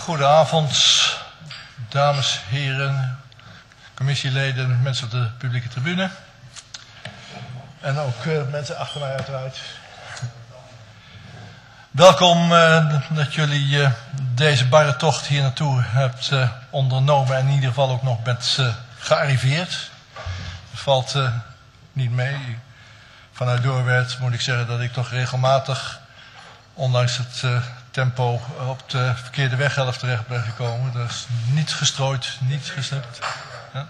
Goedenavond, dames, heren, commissieleden, mensen op de publieke tribune. En ook mensen achter mij uiteraard. Welkom dat jullie deze barre tocht hier naartoe hebt ondernomen en in ieder geval ook nog bent gearriveerd. Het valt niet mee. Vanuit Doorwerth moet ik zeggen dat ik toch regelmatig, ondanks het tempo, op de verkeerde weghelft terecht ben gekomen. Dus niet gestrooid, niet gesnipt. Ja.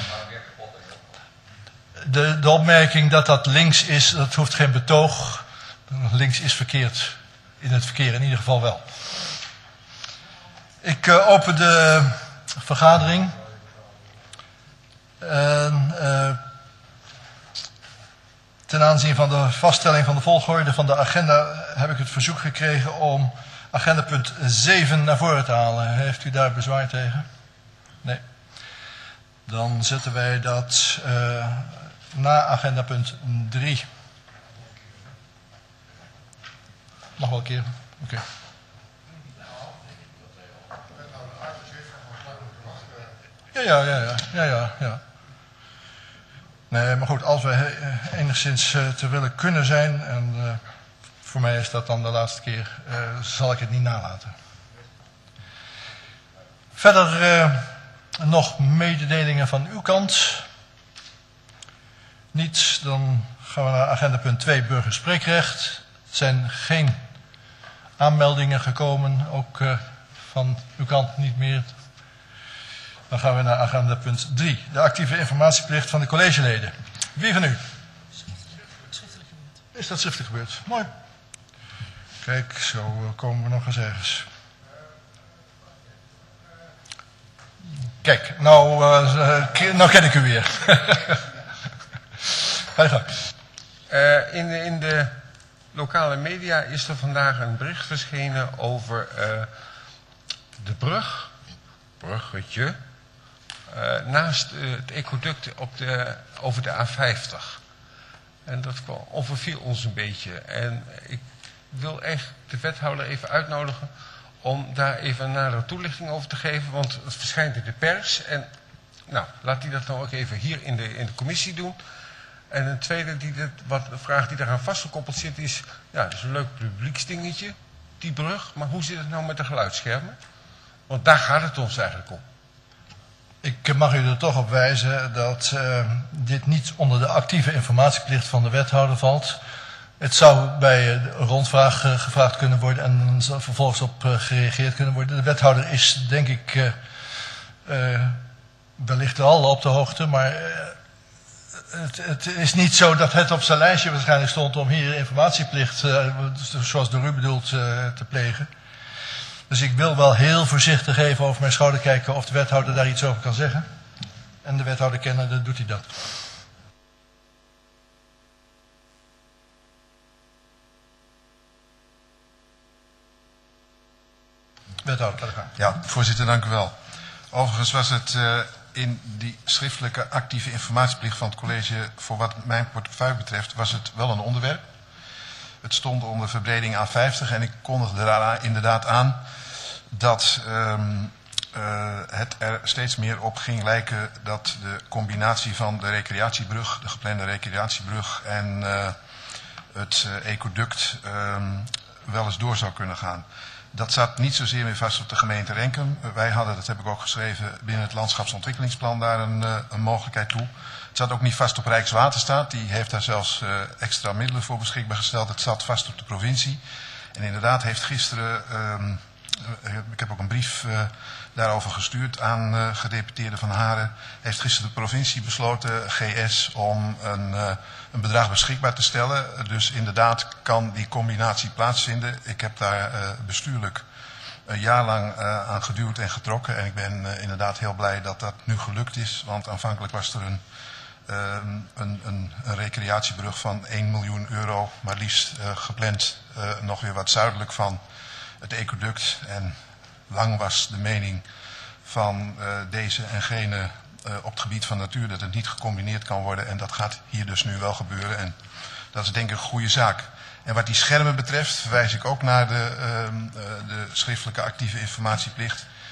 De opmerking dat dat links is, dat hoeft geen betoog. Links is verkeerd. In het verkeer in ieder geval wel. Ik open de vergadering. Ten aanzien van de vaststelling van de volgorde van de agenda heb ik het verzoek gekregen om agenda punt 7 naar voren te halen. Heeft u daar bezwaar tegen? Nee. Dan zetten wij dat na agenda punt 3. Mag wel een keer. Oké. Ja. Nee, maar goed, als wij enigszins te willen kunnen zijn, en voor mij is dat dan de laatste keer, zal ik het niet nalaten. Verder nog mededelingen van uw kant. Niets, dan gaan we naar agenda punt 2, burgerspreekrecht. Er zijn geen aanmeldingen gekomen, ook van uw kant niet meer. Dan gaan we naar agenda punt 3. De actieve informatieplicht van de collegeleden. Wie van u? Is dat schriftelijk gebeurd? Mooi. Kijk, zo komen we nog eens ergens. Kijk, nou ken ik u weer. Ga je gang. In de lokale media is er vandaag een bericht verschenen over de bruggetje, naast het ecoduct over de A50. En dat overviel ons een beetje. En ik wil echt de wethouder even uitnodigen om daar even een nadere toelichting over te geven. Want het verschijnt in de pers. En nou, laat die dat nou ook even hier in de commissie doen. En een tweede vraag die daaraan vastgekoppeld zit is, ja, dat is een leuk publieksdingetje, die brug. Maar hoe zit het nou met de geluidsschermen? Want daar gaat het ons eigenlijk om. Ik mag u er toch op wijzen dat dit niet onder de actieve informatieplicht van de wethouder valt. Het zou bij een rondvraag gevraagd kunnen worden en vervolgens op gereageerd kunnen worden. De wethouder is, denk ik, wellicht al op de hoogte, maar het is niet zo dat het op zijn lijstje waarschijnlijk stond om hier informatieplicht, zoals door u bedoeld, te plegen. Dus ik wil wel heel voorzichtig even over mijn schouder kijken of de wethouder daar iets over kan zeggen. En de wethouder kennen, dan doet hij dat. Wethouder, kan ik gaan. Ja, voorzitter, dank u wel. Overigens was het in die schriftelijke actieve informatieplicht van het college, voor wat mijn portefeuille betreft, was het wel een onderwerp. Het stond onder verbreding A50 en ik kondigde daar inderdaad aan dat het er steeds meer op ging lijken dat de combinatie van de recreatiebrug, de geplande recreatiebrug en het ecoduct wel eens door zou kunnen gaan. Dat zat niet zozeer meer vast op de gemeente Renkum. Wij hadden, dat heb ik ook geschreven, binnen het landschapsontwikkelingsplan daar een mogelijkheid toe. Het zat ook niet vast op Rijkswaterstaat. Die heeft daar zelfs extra middelen voor beschikbaar gesteld. Het zat vast op de provincie. En inderdaad heeft gisteren, ik heb ook een brief daarover gestuurd aan gedeputeerde Van Haren, heeft gisteren de provincie besloten, GS, om een bedrag beschikbaar te stellen. Dus inderdaad kan die combinatie plaatsvinden. Ik heb daar bestuurlijk een jaar lang aan geduwd en getrokken. En ik ben inderdaad heel blij dat dat nu gelukt is. Want aanvankelijk was er een recreatiebrug van 1 miljoen euro, maar liefst gepland nog weer wat zuidelijk van het ecoduct. En lang was de mening van deze en gene op het gebied van natuur dat het niet gecombineerd kan worden. En dat gaat hier dus nu wel gebeuren. En dat is denk ik een goede zaak. En wat die schermen betreft verwijs ik ook naar de schriftelijke actieve informatieplicht.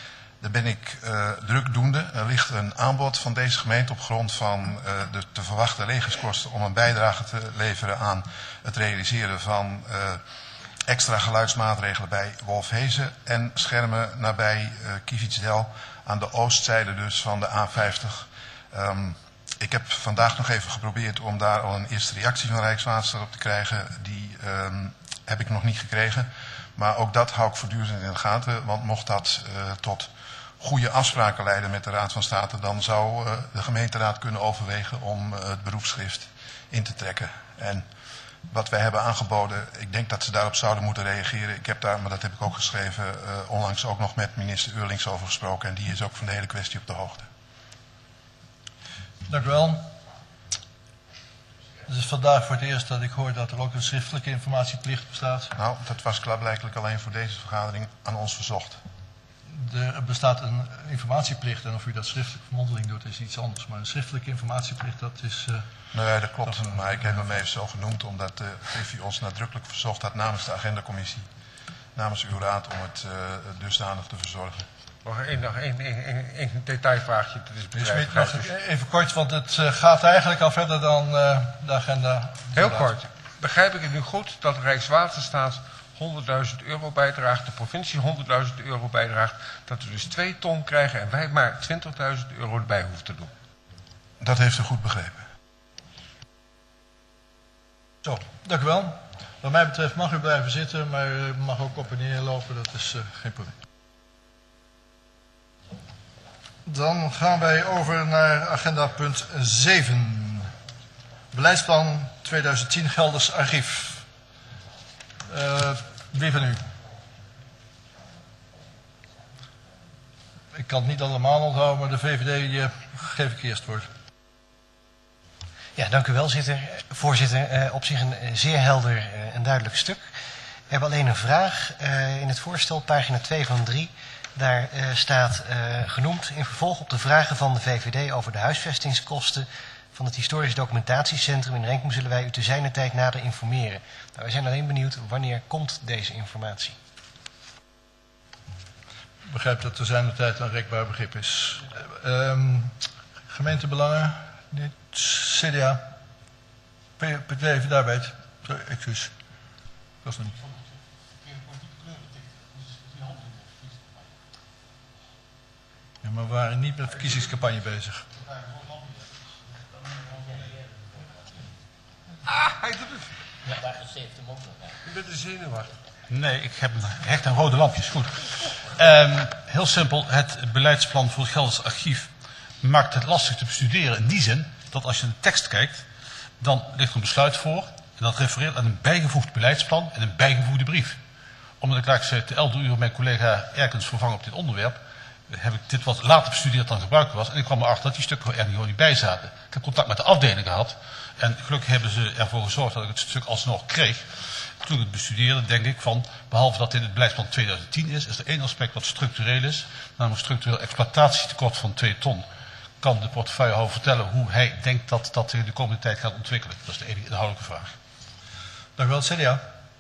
Daar ben ik drukdoende. Er ligt een aanbod van deze gemeente op grond van de te verwachten legerskosten om een bijdrage te leveren aan het realiseren van extra geluidsmaatregelen bij Wolfhezen en schermen nabij Kievitsdel aan de oostzijde dus van de A50. Ik heb vandaag nog even geprobeerd om daar al een eerste reactie van Rijkswaterstaat op te krijgen. Die heb ik nog niet gekregen. Maar ook dat hou ik voortdurend in de gaten. Want mocht dat tot goede afspraken leiden met de Raad van State, dan zou de gemeenteraad kunnen overwegen om het beroepsschrift in te trekken. En wat wij hebben aangeboden, ik denk dat ze daarop zouden moeten reageren. Ik heb daar, maar dat heb ik ook geschreven, onlangs ook nog met minister Eurlings over gesproken. En die is ook van de hele kwestie op de hoogte. Dank u wel. Het is vandaag voor het eerst dat ik hoor dat er ook een schriftelijke informatieplicht bestaat. Nou, dat was klaarblijkelijk alleen voor deze vergadering aan ons verzocht. Er bestaat een informatieplicht en of u dat schriftelijk mondeling doet is iets anders. Maar een schriftelijke informatieplicht, dat is... Nee, dat klopt. Maar ik heb hem even zo genoemd omdat de Griffie ons nadrukkelijk verzocht had namens de agendacommissie, namens uw raad, om het dusdanig te verzorgen. Nog één detailvraagje. Dat is bedrijvigheid. Nog even kort, want het gaat eigenlijk al verder dan de agenda. Heel kort. Begrijp ik het nu goed dat Rijkswaterstaat 100.000 euro bijdraagt, de provincie 100.000 euro bijdraagt, dat we dus 2 ton krijgen en wij maar 20.000 euro erbij hoeven te doen? Dat heeft u goed begrepen. Zo, dank u wel. Wat mij betreft mag u blijven zitten, maar u mag ook op en neer lopen, dat is geen probleem. Dan gaan wij over naar agenda punt 7. Beleidsplan 2010 Gelders Archief. Wie van u? Ik kan het niet allemaal onthouden, maar de VVD geef ik eerst woord. Ja, dank u wel, voorzitter. Op zich een zeer helder en duidelijk stuk. We hebben alleen een vraag in het voorstel, pagina 2 van 3. Daar staat genoemd in vervolg op de vragen van de VVD over de huisvestingskosten van het historisch documentatiecentrum in Renkum zullen wij u te zijner tijd nader informeren. Nou, wij zijn alleen benieuwd wanneer komt deze informatie. Ik begrijp dat te zijner tijd een rekbaar begrip is. Gemeentebelangen, CDA, Partij van de Arbeid. Sorry, excuus. Dat was nog niet. Ja, maar we waren niet met verkiezingscampagne bezig. Hij doet het. Ja, daar geeft hem ook nog. U bent de zenuwachtig. Nee, ik heb hecht aan rode lampjes. Goed. Heel simpel, het beleidsplan voor het Gelders Archief maakt het lastig te bestuderen in die zin dat als je de tekst kijkt, dan ligt er een besluit voor en dat refereert aan een bijgevoegd beleidsplan en een bijgevoegde brief. Omdat ik laat te 11 uur mijn collega Erkens vervangen op dit onderwerp, heb ik dit wat later bestudeerd dan gebruikelijk was en ik kwam erachter dat die stukken er gewoon niet bij zaten. Ik heb contact met de afdeling gehad en gelukkig hebben ze ervoor gezorgd dat ik het stuk alsnog kreeg. Toen ik het bestudeerde, denk ik van, behalve dat dit het beleidsplan 2010 is er één aspect wat structureel is, namelijk structureel exploitatietekort van 2 ton. Kan de portefeuillehouder vertellen hoe hij denkt dat dat de komende tijd gaat ontwikkelen? Dat is de enige inhoudelijke vraag. Dank u wel, CDA.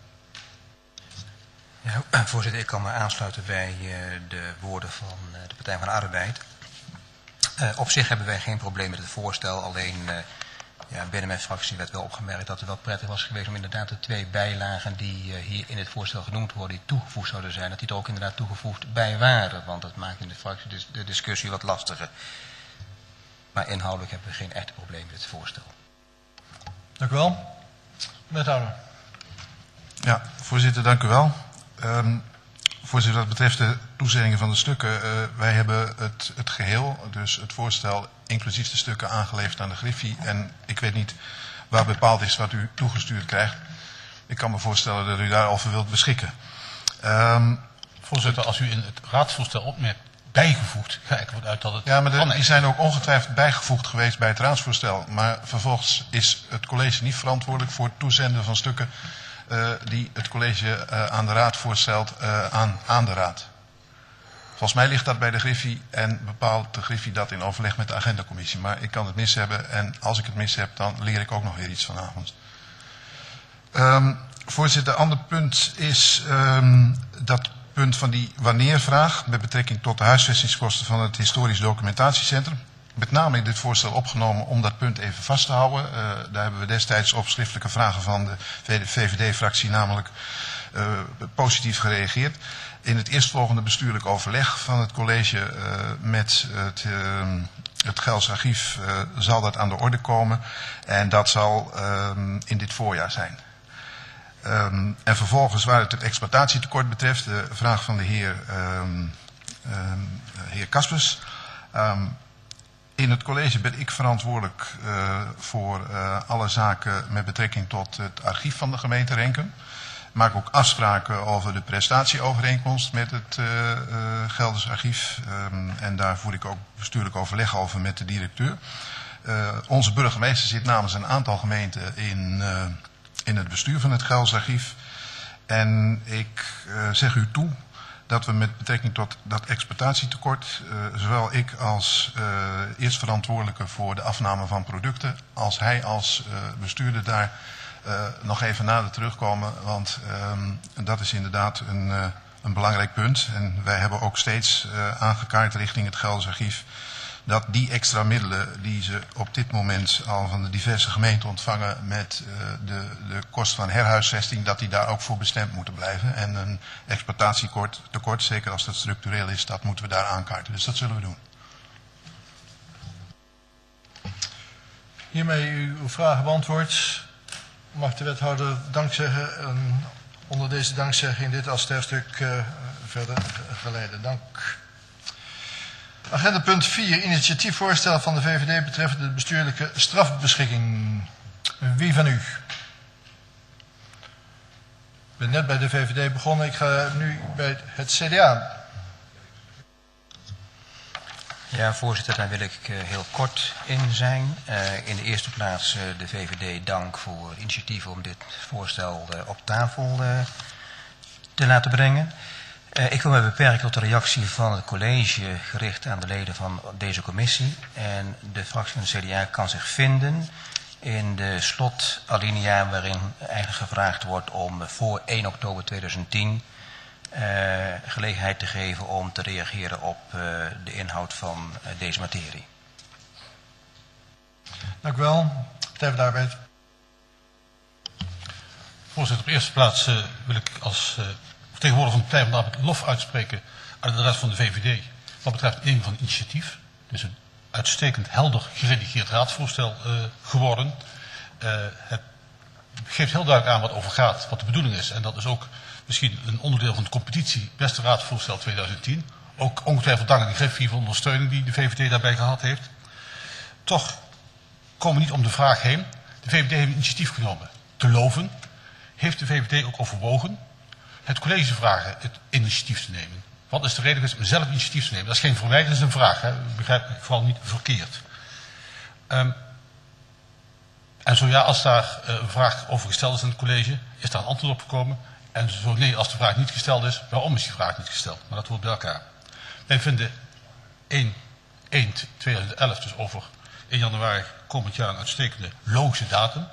Ja, voorzitter, ik kan me aansluiten bij de woorden van de Partij van de Arbeid. Op zich hebben wij geen probleem met het voorstel, alleen binnen mijn fractie werd wel opgemerkt dat het wel prettig was geweest om inderdaad de 2 bijlagen die hier in het voorstel genoemd worden, die toegevoegd zouden zijn, dat die er ook inderdaad toegevoegd bij waren. Want dat maakt in de fractie de discussie wat lastiger. Maar inhoudelijk hebben we geen echte probleem met het voorstel. Dank u wel. Wethouder. Ja, voorzitter, dank u wel. Voorzitter, wat betreft de toezeggingen van de stukken, wij hebben het geheel, dus het voorstel, inclusief de stukken aangeleverd aan de Griffie. En ik weet niet waar bepaald is wat u toegestuurd krijgt. Ik kan me voorstellen dat u daar al voor wilt beschikken. Voorzitter, als u in het raadsvoorstel opmerkt bijgevoegd, ga ik ervan uit dat het... Ja, maar die zijn ook ongetwijfeld bijgevoegd geweest bij het raadsvoorstel. Maar vervolgens is het college niet verantwoordelijk voor het toezenden van stukken die het college aan de raad voorstelt aan de raad. Volgens mij ligt dat bij de Griffie en bepaalt de Griffie dat in overleg met de agendacommissie. Maar ik kan het mis hebben en als ik het mis heb, dan leer ik ook nog weer iets vanavond. Voorzitter, ander punt is dat punt van die wanneervraag met betrekking tot de huisvestingskosten van het historisch documentatiecentrum. Met name in dit voorstel opgenomen om dat punt even vast te houden. Daar hebben we destijds op schriftelijke vragen van de VVD-fractie namelijk positief gereageerd. In het eerstvolgende bestuurlijk overleg van het college met het Gelds Archief zal dat aan de orde komen. En dat zal in dit voorjaar zijn. En vervolgens waar het exploitatietekort betreft, de vraag van de heer Caspers. In het college ben ik verantwoordelijk voor alle zaken met betrekking tot het archief van de gemeente Renkum. Maak ook afspraken over de prestatieovereenkomst met het Gelders Archief. En daar voer ik ook bestuurlijk overleg over met de directeur. Onze burgemeester zit namens een aantal gemeenten in het bestuur van het Gelders Archief. En ik zeg u toe dat we met betrekking tot dat exploitatietekort, zowel ik als eerstverantwoordelijke voor de afname van producten, als hij als bestuurder daar nog even nader terugkomen. Want dat is inderdaad een belangrijk punt. En wij hebben ook steeds aangekaart richting het Gelders Archief dat die extra middelen die ze op dit moment al van de diverse gemeenten ontvangen met de kost van herhuisvesting, dat die daar ook voor bestemd moeten blijven. En een exploitatietekort, zeker als dat structureel is, dat moeten we daar aankaarten. Dus dat zullen we doen. Hiermee uw vragen beantwoord. Mag de wethouder dank zeggen en onder deze dankzegging dit als sterfstuk verder geleiden. Dank. Agenda punt 4, initiatiefvoorstel van de VVD betreffende de bestuurlijke strafbeschikking. Wie van u? Ik ben net bij de VVD begonnen, ik ga nu bij het CDA. Ja, voorzitter, daar wil ik heel kort in zijn. In de eerste plaats de VVD dank voor het initiatief om dit voorstel op tafel te laten brengen. Ik wil me beperken tot de reactie van het college gericht aan de leden van deze commissie. En de fractie van de CDA kan zich vinden in de slotalinea waarin eigenlijk gevraagd wordt om voor 1 oktober 2010 gelegenheid te geven om te reageren op de inhoud van deze materie. Dank u wel. Partij van de Arbeid. Voorzitter, op eerste plaats wil ik als vertegenwoordiger van de Partij van de Arbeid lof uitspreken aan de rest van de VVD. Wat betreft het nemen van initiatief. Het is een uitstekend helder geredigeerd raadsvoorstel geworden. Het geeft heel duidelijk aan wat over gaat, wat de bedoeling is. En dat is ook misschien een onderdeel van de competitie beste raadsvoorstel 2010. Ook ongetwijfeld dank aan de griffier voor de ondersteuning die de VVD daarbij gehad heeft. Toch komen we niet om de vraag heen. De VVD heeft een initiatief genomen. Te loven. Heeft de VVD ook overwogen het college vragen het initiatief te nemen? Wat is de reden om zelf initiatief te nemen? Dat is geen verwijt, dat is een vraag. Hè. Begrijp me vooral niet verkeerd. En zo ja, als daar een vraag over gesteld is in het college, is daar een antwoord op gekomen. En zo nee, als de vraag niet gesteld is, waarom is die vraag niet gesteld? Maar dat hoort bij elkaar. Wij vinden 1/1/2011, dus over 1 januari komend jaar, een uitstekende logische datum.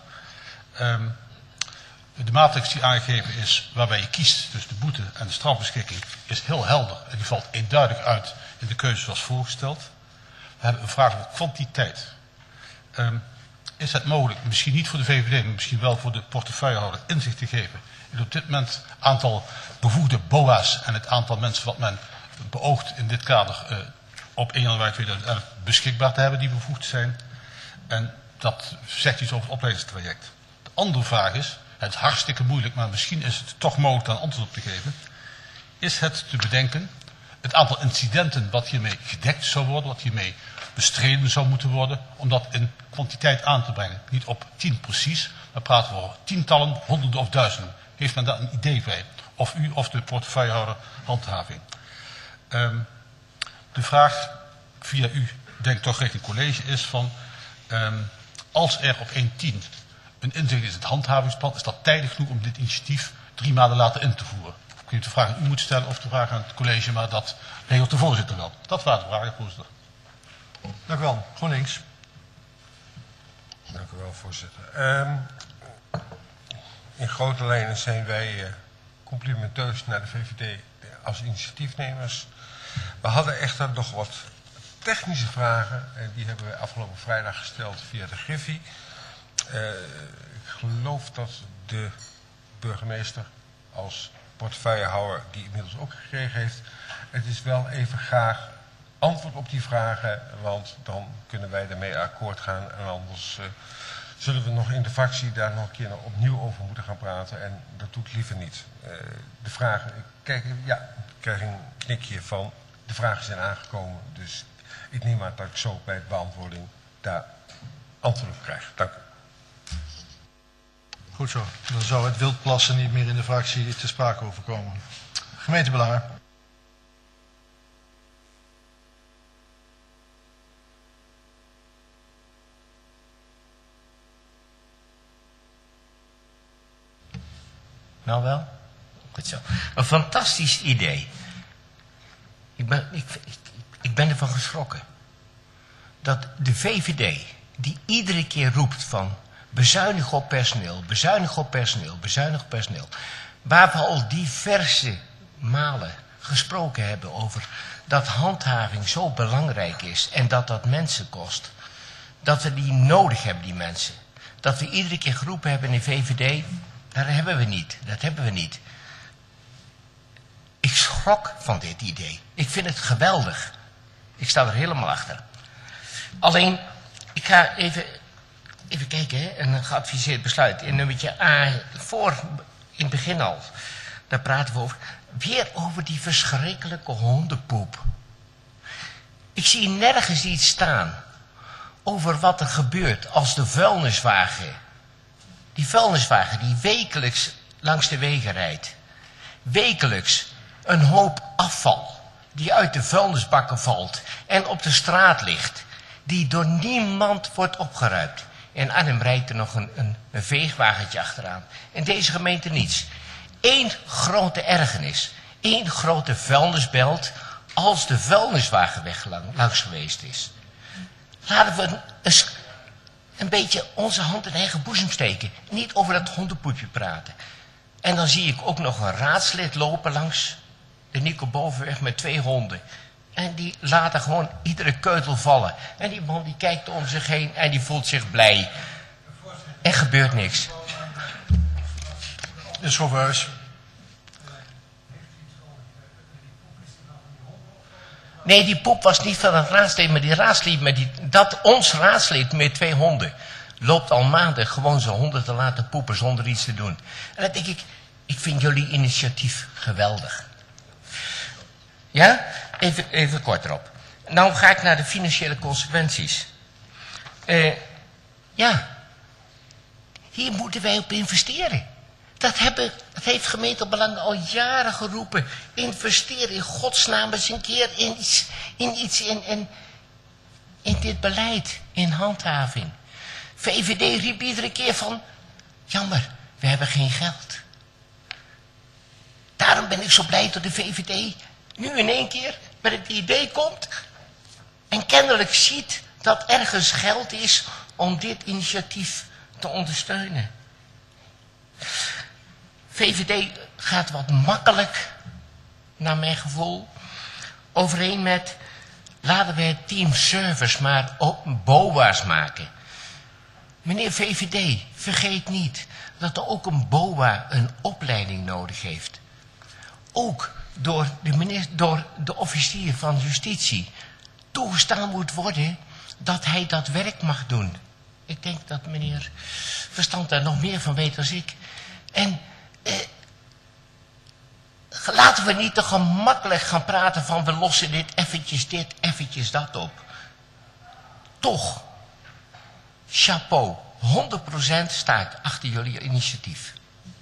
De matrix die aangegeven is waarbij je kiest tussen de boete en de strafbeschikking is heel helder. En die valt eenduidig uit in de keuze zoals voorgesteld. We hebben een vraag over kwantiteit. Is het mogelijk, misschien niet voor de VVD, maar misschien wel voor de portefeuillehouder, inzicht te geven in op dit moment het aantal bevoegde BOA's en het aantal mensen wat men beoogt in dit kader op 1 januari 2011 beschikbaar te hebben die bevoegd zijn. En dat zegt iets over het opleidingstraject. De andere vraag is, het is hartstikke moeilijk, maar misschien is het toch mogelijk daar een antwoord op te geven. Is het te bedenken, het aantal incidenten wat hiermee gedekt zou worden, wat hiermee bestreden zou moeten worden, om dat in kwantiteit aan te brengen. Niet op 10 precies, maar praten we over tientallen, honderden of duizenden. Heeft men daar een idee bij? Of u of de portefeuillehouder handhaving. De vraag via u, denk ik toch richting college, is van als er op 1/10 een inzicht is in het handhavingsplan, is dat tijdig genoeg om dit initiatief 3 maanden later in te voeren? Ik weet niet of de vraag aan u moet stellen of de vraag aan het college, maar dat regelt de voorzitter wel. Dat waren de vragen, voorzitter. Dank u wel. GroenLinks. Dank u wel, voorzitter. In grote lijnen zijn wij complimenteus naar de VVD als initiatiefnemers. We hadden echter nog wat technische vragen en die hebben we afgelopen vrijdag gesteld via de Griffie. Ik geloof dat de burgemeester als portefeuillehouder die inmiddels ook gekregen heeft. Het is wel even graag antwoord op die vragen, want dan kunnen wij ermee akkoord gaan en anders zullen we nog in de fractie daar nog een keer opnieuw over moeten gaan praten en dat doe ik liever niet. De vragen, kijk, ja, ik krijg een knikje van de vragen zijn aangekomen, dus ik neem aan dat ik zo bij de beantwoording daar antwoord op krijg. Dank u. Goed zo. Dan zou het wildplassen niet meer in de fractie te sprake overkomen. Gemeentebelangen. Nou wel? Goed zo. Een fantastisch idee. Ik ben ervan geschrokken. Dat de VVD, die iedere keer roept van bezuinig op personeel, bezuinig op personeel, bezuinig op personeel. Waar we al diverse malen gesproken hebben over dat handhaving zo belangrijk is en dat dat mensen kost. Dat we die nodig hebben, die mensen. Dat we iedere keer geroepen hebben in de VVD, dat hebben we niet. Ik schrok van dit idee. Ik vind het geweldig. Ik sta er helemaal achter. Alleen, ik ga even kijken, hè, een geadviseerd besluit. In nummertje A, in het begin al, daar praten we over. Weer over die verschrikkelijke hondenpoep. Ik zie nergens iets staan over wat er gebeurt als de vuilniswagen, die vuilniswagen die wekelijks langs de wegen rijdt, wekelijks een hoop afval die uit de vuilnisbakken valt en op de straat ligt, die door niemand wordt opgeruimd. In Arnhem rijdt er nog een veegwagentje achteraan. In deze gemeente niets. Eén grote ergernis. Eén grote vuilnisbelt als de vuilniswagenweg langs geweest is. Laten we eens een beetje onze hand in eigen boezem steken. Niet over dat hondenpoepje praten. En dan zie ik ook nog een raadslid lopen langs de Nico Bovenweg met 2 honden. En die laten gewoon iedere keutel vallen. En die man die kijkt om zich heen en die voelt zich blij. Er gebeurt niks. De chauffeurs. Nee, die poep was niet van een raadslid, maar die raadslid ons raadslid met 2 honden loopt al maanden gewoon zijn honden te laten poepen zonder iets te doen. En dan denk ik vind jullie initiatief geweldig. Ja? Even kort erop. Nou ga ik naar de financiële consequenties. Hier moeten wij op investeren. Dat heeft gemeentebelangen al jaren geroepen. Investeer in godsnaam eens een keer in dit beleid, in handhaving. VVD riep iedere keer van, jammer, we hebben geen geld. Daarom ben ik zo blij dat de VVD nu in één keer met het idee komt en kennelijk ziet dat ergens geld is om dit initiatief te ondersteunen. VVD gaat wat makkelijk, naar mijn gevoel, overeen met laten we het team service maar op BOA's maken. Meneer VVD, vergeet niet dat er ook een BOA een opleiding nodig heeft. Ook door de officier van justitie toegestaan moet worden dat hij dat werk mag doen. Ik denk dat meneer Verstand daar nog meer van weet dan ik. En laten we niet te gemakkelijk gaan praten van we lossen dit, eventjes dat op. Toch, chapeau, 100% sta ik achter jullie initiatief.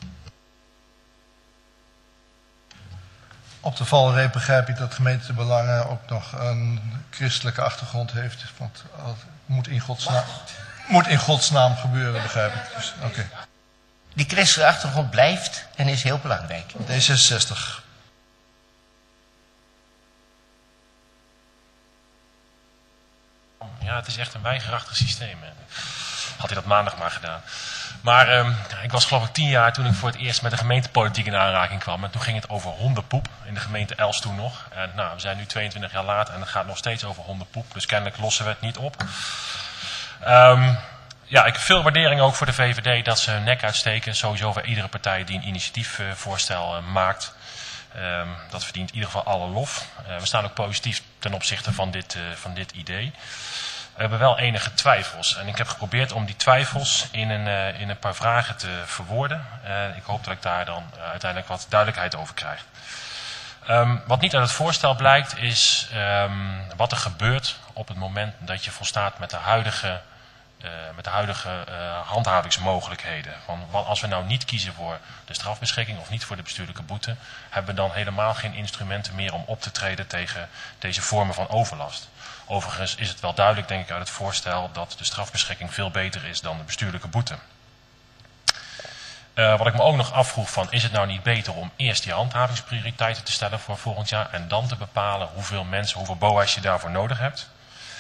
Op de valreep begrijp ik dat gemeentebelangen ook nog een christelijke achtergrond heeft. Want het moet in godsnaam gebeuren, begrijp ik. Dus, okay. Die christelijke achtergrond blijft en is heel belangrijk. D66. Ja, het is echt een weigerachtig systeem. Hè. Had hij dat maandag maar gedaan. Maar ik was geloof ik 10 jaar toen ik voor het eerst met de gemeentepolitiek in aanraking kwam. En toen ging het over hondenpoep in de gemeente Els toen nog. En nou, we zijn nu 22 jaar later en het gaat nog steeds over hondenpoep. Dus kennelijk lossen we het niet op. Ja, ik heb veel waardering ook voor de VVD dat ze hun nek uitsteken. Sowieso voor iedere partij die een initiatiefvoorstel maakt. Dat verdient in ieder geval alle lof. We staan ook positief ten opzichte van dit idee. We hebben wel enige twijfels. En ik heb geprobeerd om die twijfels in een paar vragen te verwoorden. Ik hoop dat ik daar dan uiteindelijk wat duidelijkheid over krijg. Wat niet uit het voorstel blijkt is wat er gebeurt op het moment dat je volstaat met de huidige handhavingsmogelijkheden. Als we nou niet kiezen voor de strafbeschikking of niet voor de bestuurlijke boete, hebben we dan helemaal geen instrumenten meer om op te treden tegen deze vormen van overlast. Overigens is het wel duidelijk, denk ik, uit het voorstel dat de strafbeschikking veel beter is dan de bestuurlijke boete. Wat ik me ook nog afvroeg van, is het nou niet beter om eerst die handhavingsprioriteiten te stellen voor volgend jaar en dan te bepalen hoeveel mensen, hoeveel BOA's je daarvoor nodig hebt.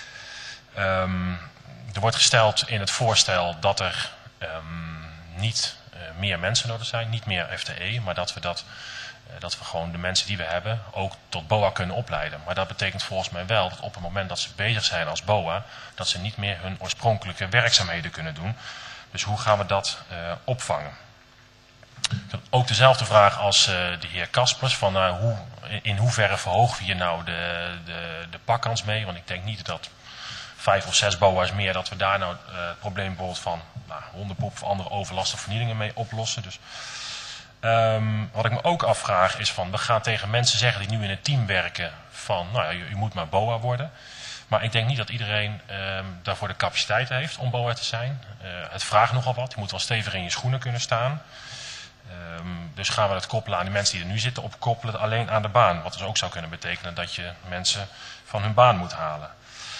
Er wordt gesteld in het voorstel dat er niet meer mensen nodig zijn, niet meer FTE, maar dat we gewoon de mensen die we hebben ook tot BOA kunnen opleiden. Maar dat betekent volgens mij wel dat op het moment dat ze bezig zijn als BOA, dat ze niet meer hun oorspronkelijke werkzaamheden kunnen doen. Dus hoe gaan we dat opvangen? Ik heb ook dezelfde vraag als de heer Kaspers, van in hoeverre verhogen we hier nou de pakkans mee? Want ik denk niet dat 5 of 6 BOA's meer, dat we daar nou het probleem bijvoorbeeld van hondenpoep of andere overlast of vernielingen mee oplossen. Dus wat ik me ook afvraag is van, we gaan tegen mensen zeggen die nu in een team werken van, nou ja, je moet maar BOA worden. Maar ik denk niet dat iedereen daarvoor de capaciteit heeft om BOA te zijn. Het vraagt nogal wat, je moet wel stevig in je schoenen kunnen staan. Dus gaan we het koppelen aan de mensen die er nu zitten, of koppelen het alleen aan de baan. Wat dus ook zou kunnen betekenen dat je mensen van hun baan moet halen.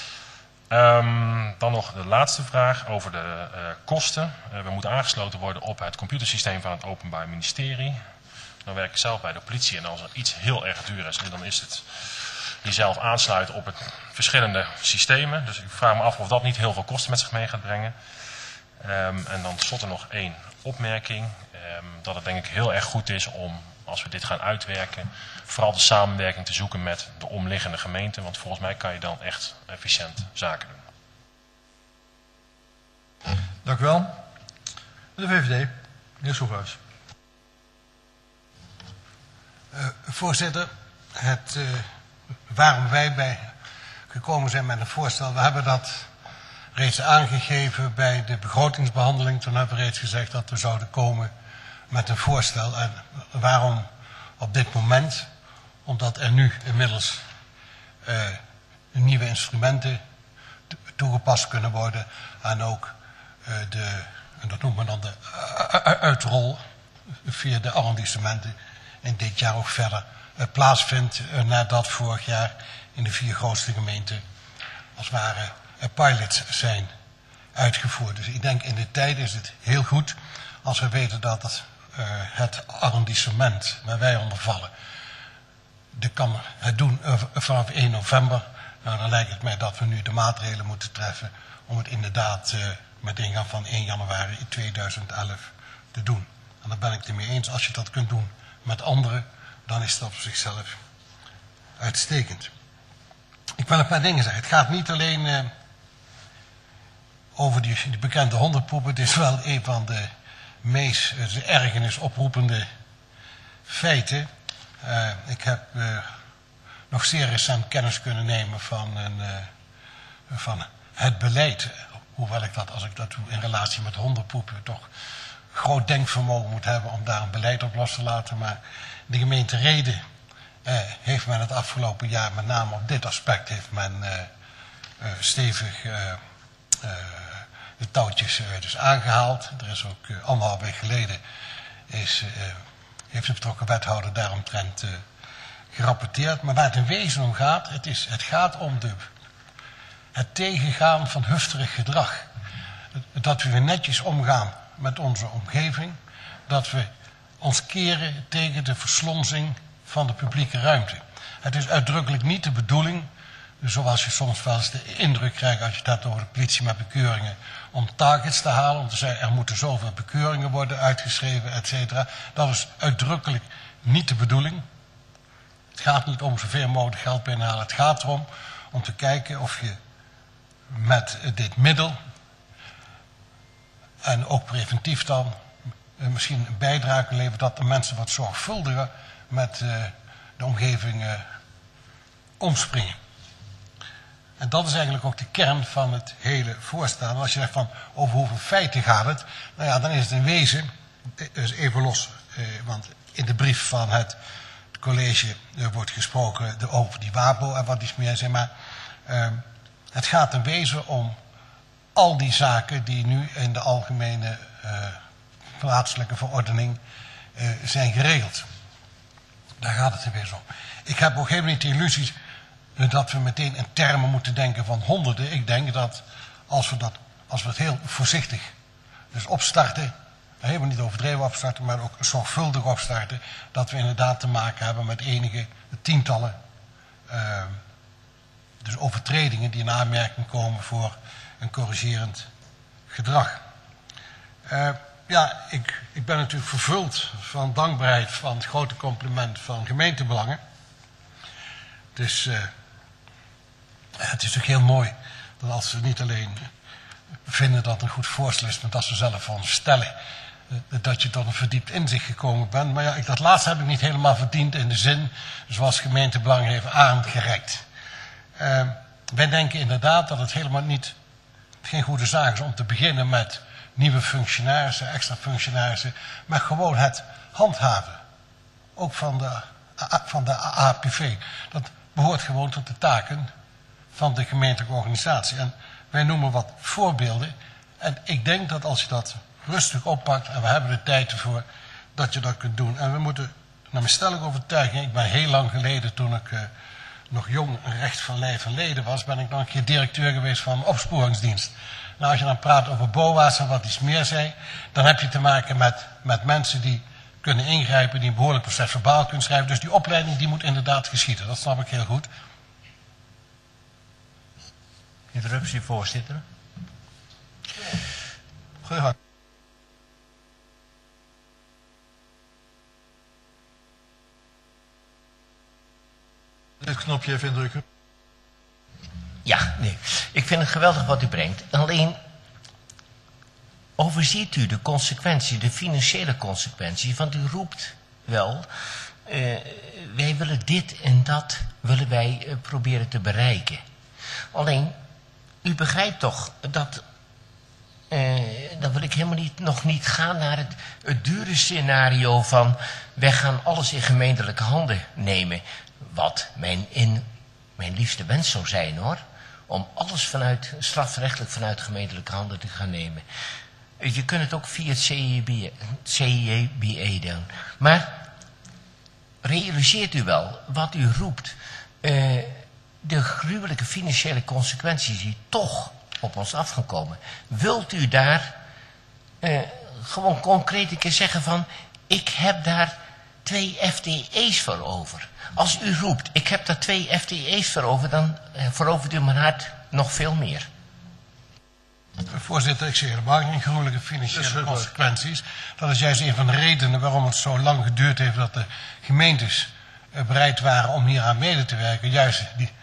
Dan nog de laatste vraag over de kosten. We moeten aangesloten worden op het computersysteem van het Openbaar Ministerie. Dan werk ik zelf bij de politie en als er iets heel erg duur is, dan is het jezelf aansluiten op het verschillende systemen. Dus ik vraag me af of dat niet heel veel kosten met zich mee gaat brengen. En dan tenslotte nog 1 opmerking. Dat het denk ik heel erg goed is om, als we dit gaan uitwerken, vooral de samenwerking te zoeken met de omliggende gemeenten. Want volgens mij kan je dan echt efficiënt zaken doen. Dank u wel. De VVD, meneer Soefhuis. Voorzitter, waarom wij bij gekomen zijn met een voorstel, we hebben dat reeds aangegeven bij de begrotingsbehandeling. Toen hebben we reeds gezegd dat we zouden komen met een voorstel. En waarom op dit moment? Omdat er nu inmiddels nieuwe instrumenten toegepast kunnen worden. En ook en dat noemt men dan de uitrol via de arrondissementen in dit jaar ook verder plaatsvindt. Nadat vorig jaar in de 4 grootste gemeenten als het ware pilots zijn uitgevoerd. Dus ik denk in de tijd is het heel goed als we weten dat het arrondissement waar wij onder vallen, kan het doen vanaf 1 november. Nou, dan lijkt het mij dat we nu de maatregelen moeten treffen om het inderdaad met ingang van 1 januari 2011 te doen. En daar ben ik het mee eens. Als je dat kunt doen met anderen, dan is dat op zichzelf uitstekend. Ik wil een paar dingen zeggen. Het gaat niet alleen over die bekende hondenpoep. Het is wel een van de meest ergernis oproepende feiten. Ik heb nog zeer recent kennis kunnen nemen van het beleid. Hoewel ik dat, als ik dat doe in relatie met hondenpoep, toch groot denkvermogen moet hebben om daar een beleid op los te laten. Maar de gemeente Rheden heeft men het afgelopen jaar, met name op dit aspect, heeft men stevig de touwtjes dus aangehaald. Er is ook 1,5 week geleden heeft de betrokken wethouder daaromtrent gerapporteerd. Maar waar het in wezen om gaat, het gaat om het tegengaan van hufterig gedrag. Dat we weer netjes omgaan met onze omgeving. Dat we ons keren tegen de verslonzing van de publieke ruimte. Het is uitdrukkelijk niet de bedoeling zoals je soms wel eens de indruk krijgt als je het hebt over de politie met bekeuringen, om targets te halen, om te zeggen er moeten zoveel bekeuringen worden uitgeschreven, et cetera. Dat is uitdrukkelijk niet de bedoeling. Het gaat niet om zoveel mogelijk geld binnenhalen. Het gaat erom om te kijken of je met dit middel, en ook preventief dan, misschien een bijdrage levert dat de mensen wat zorgvuldiger met de omgeving omspringen. En dat is eigenlijk ook de kern van het hele voorstel. En als je zegt van over hoeveel feiten gaat het, nou ja, dan is het in wezen, dus even los, want in de brief van het college wordt gesproken over die WAPO en wat iets meer zijn, maar het gaat in wezen om al die zaken die nu in de algemene plaatselijke verordening zijn geregeld. Daar gaat het in wezen om. Ik heb ook helemaal niet de illusie dat we meteen in termen moeten denken van honderden. Ik denk dat als we het heel voorzichtig dus opstarten, helemaal niet overdreven opstarten, maar ook zorgvuldig opstarten, dat we inderdaad te maken hebben met enige tientallen dus overtredingen die in aanmerking komen voor een corrigerend gedrag. Ja, ik ben natuurlijk vervuld van dankbaarheid van het grote compliment van gemeentebelangen. Dus het is natuurlijk heel mooi dat als ze niet alleen vinden dat het een goed voorstel is, maar dat ze zelf van stellen dat je tot een verdiept inzicht gekomen bent. Maar ja, dat laatste heb ik niet helemaal verdiend in de zin zoals gemeentebelangen heeft aangereikt. Wij denken inderdaad dat het helemaal geen goede zaak is om te beginnen met nieuwe functionarissen, extra functionarissen, maar gewoon het handhaven. Ook van de APV. Dat behoort gewoon tot de taken van de gemeentelijke organisatie. En wij noemen wat voorbeelden. En ik denk dat als je dat rustig oppakt, en we hebben de tijd ervoor, dat je dat kunt doen. En we moeten, naar mijn stellige overtuiging, ik ben heel lang geleden, toen ik nog jong en recht van lijf en leden was, ben ik nog een keer directeur geweest van een opsporingsdienst. Nou, als je dan praat over BOA's en wat iets meer zijn, dan heb je te maken met mensen die kunnen ingrijpen, die een behoorlijk proces verbaal kunnen schrijven. Dus die opleiding die moet inderdaad geschieden. Dat snap ik heel goed. Interruptie, voorzitter. Goed. Dit knopje even indrukken. Ja, nee. Ik vind het geweldig wat u brengt. Alleen, overziet u de consequentie, de financiële consequentie? Want u roept wel, wij willen dit en dat willen wij proberen te bereiken. Alleen, u begrijpt toch dat, dan wil ik helemaal nog niet gaan naar het dure scenario van, wij gaan alles in gemeentelijke handen nemen. Wat mijn liefste wens zou zijn, hoor. Om alles strafrechtelijk vanuit gemeentelijke handen te gaan nemen. Je kunt het ook via het CIEBE doen. Maar realiseert u wel wat u roept. De gruwelijke financiële consequenties die toch op ons af gaan komen. Wilt u daar gewoon concreet een keer zeggen van, ik heb daar 2 FTE's voor over. Als u roept, ik heb daar 2 FTE's voor over, dan verovert u mijn hart nog veel meer. Voorzitter, ik zie helemaal geen gruwelijke financiële consequenties. Dat is juist een van de redenen waarom het zo lang geduurd heeft dat de gemeentes bereid waren om hier aan mede te werken. Juist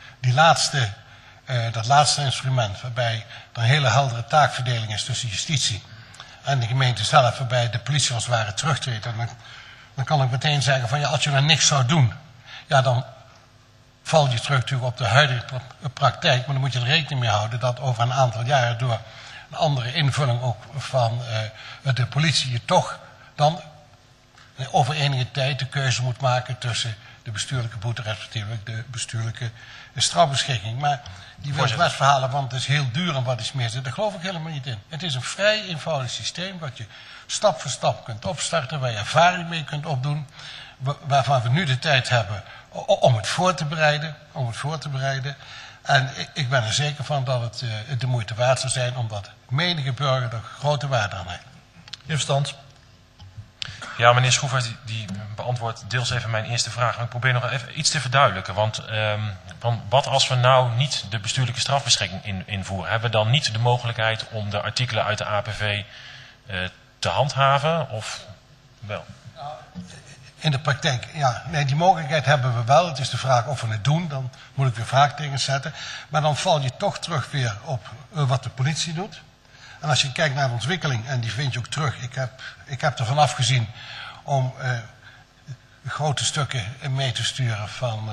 dat laatste instrument waarbij er een hele heldere taakverdeling is tussen justitie en de gemeente zelf, waarbij de politie als het ware terugtreedt. En dan kan ik meteen zeggen van ja, als je nou niks zou doen, ja, dan val je terug natuurlijk op de huidige praktijk. Maar dan moet je er rekening mee houden dat over een aantal jaren door een andere invulling ook van de politie je toch dan over enige tijd de keuze moet maken tussen de bestuurlijke boete respectievelijk de bestuurlijke strafbeschikking. Maar die westverhalen, want het is heel duur en wat is meer zit, daar geloof ik helemaal niet in. Het is een vrij eenvoudig systeem wat je stap voor stap kunt opstarten, waar je ervaring mee kunt opdoen, waarvan we nu de tijd hebben om het voor te bereiden. En ik ben er zeker van dat het de moeite waard zou zijn, omdat menige burger er grote waarde aan heeft. In verstand. Ja, meneer Schroevers, die beantwoordt deels even mijn eerste vraag. Maar ik probeer nog even iets te verduidelijken. Want wat als we nou niet de bestuurlijke strafbeschikking invoeren? Hebben we dan niet de mogelijkheid om de artikelen uit de APV te handhaven? Of wel? In de praktijk, ja. Nee, die mogelijkheid hebben we wel. Het is de vraag of we het doen. Dan moet ik weer vraagtekens zetten. Maar dan val je toch terug weer op wat de politie doet. En als je kijkt naar de ontwikkeling, en die vind je ook terug. Ik heb ervan afgezien om grote stukken mee te sturen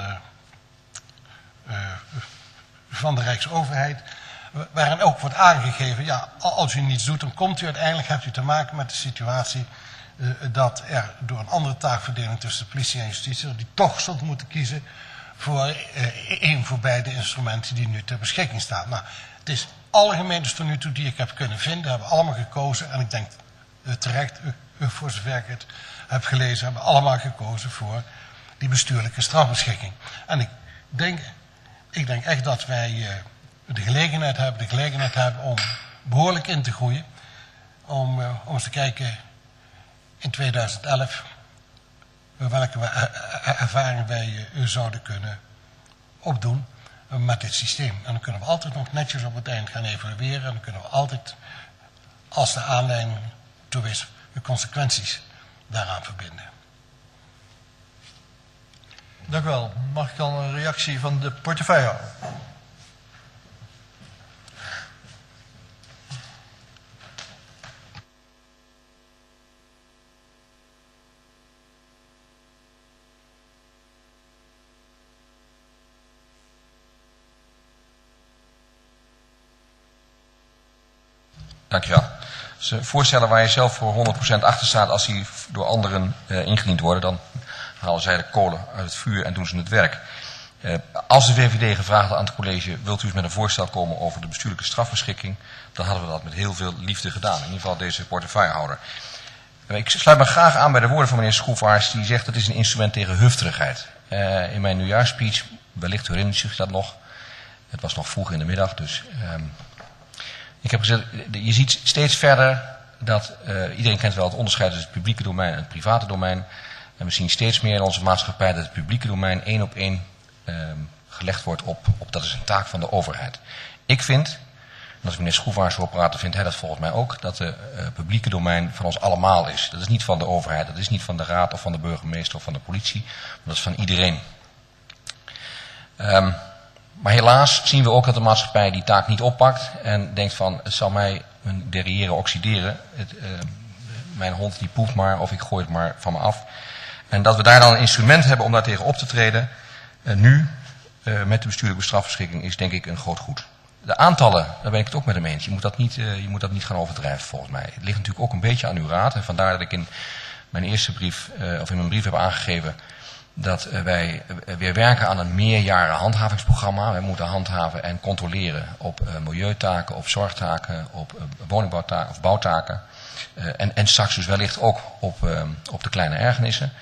van de Rijksoverheid. Waarin ook wordt aangegeven, ja, als u niets doet, dan komt u uiteindelijk, hebt u te maken met de situatie dat er door een andere taakverdeling tussen de politie en justitie, die toch zult moeten kiezen voor één voor beide instrumenten die nu ter beschikking staan. Nou, het is alle gemeentes tot nu toe die ik heb kunnen vinden, hebben allemaal gekozen, en ik denk terecht, voor zover ik het heb gelezen, hebben allemaal gekozen voor die bestuurlijke strafbeschikking. En ik denk echt dat wij de gelegenheid hebben om behoorlijk in te groeien, om eens te kijken in 2011 welke ervaring wij zouden kunnen opdoen met dit systeem. En dan kunnen we altijd nog netjes op het eind gaan evalueren. En dan kunnen we altijd, als de aanleiding toe is, de consequenties daaraan verbinden. Dank u wel. Mag ik dan een reactie van de portefeuillehouder? Dankjewel. Dus voorstellen waar je zelf voor 100% achter staat, als die door anderen ingediend worden, dan halen zij de kolen uit het vuur en doen ze het werk. Als de VVD gevraagd had aan het college, wilt u eens met een voorstel komen over de bestuurlijke strafbeschikking, dan hadden we dat met heel veel liefde gedaan. In ieder geval deze portefeuillehouder. Ik sluit me graag aan bij de woorden van meneer Schroefaerts, die zegt dat het is een instrument tegen hufterigheid. In mijn nieuwjaarsspeech, wellicht herinnert u zich dat nog, het was nog vroeg in de middag, dus ik heb gezegd, je ziet steeds verder dat iedereen kent wel het onderscheid tussen het publieke domein en het private domein. En we zien steeds meer in onze maatschappij dat het publieke domein één op één gelegd wordt op dat is een taak van de overheid. Ik vind, en als meneer Schroefaerts wil praten, vindt hij dat volgens mij ook, dat het publieke domein van ons allemaal is. Dat is niet van de overheid, dat is niet van de raad of van de burgemeester of van de politie, maar dat is van iedereen. Maar helaas zien we ook dat de maatschappij die taak niet oppakt en denkt van, het zal mij mijn derrière oxideren. Mijn hond die poept maar of ik gooi het maar van me af. En dat we daar dan een instrument hebben om daar tegen op te treden, nu met de bestuurlijke strafbeschikking, is denk ik een groot goed. De aantallen, daar ben ik het ook met hem eens. Je moet dat niet gaan overdrijven volgens mij. Het ligt natuurlijk ook een beetje aan uw raad. En vandaar dat ik in mijn eerste brief, of in mijn brief heb aangegeven, dat wij weer werken aan een meerjaren handhavingsprogramma. Wij moeten handhaven en controleren op milieutaken, op zorgtaken, op woningbouwtaken of bouwtaken. En straks dus wellicht ook op de kleine ergernissen.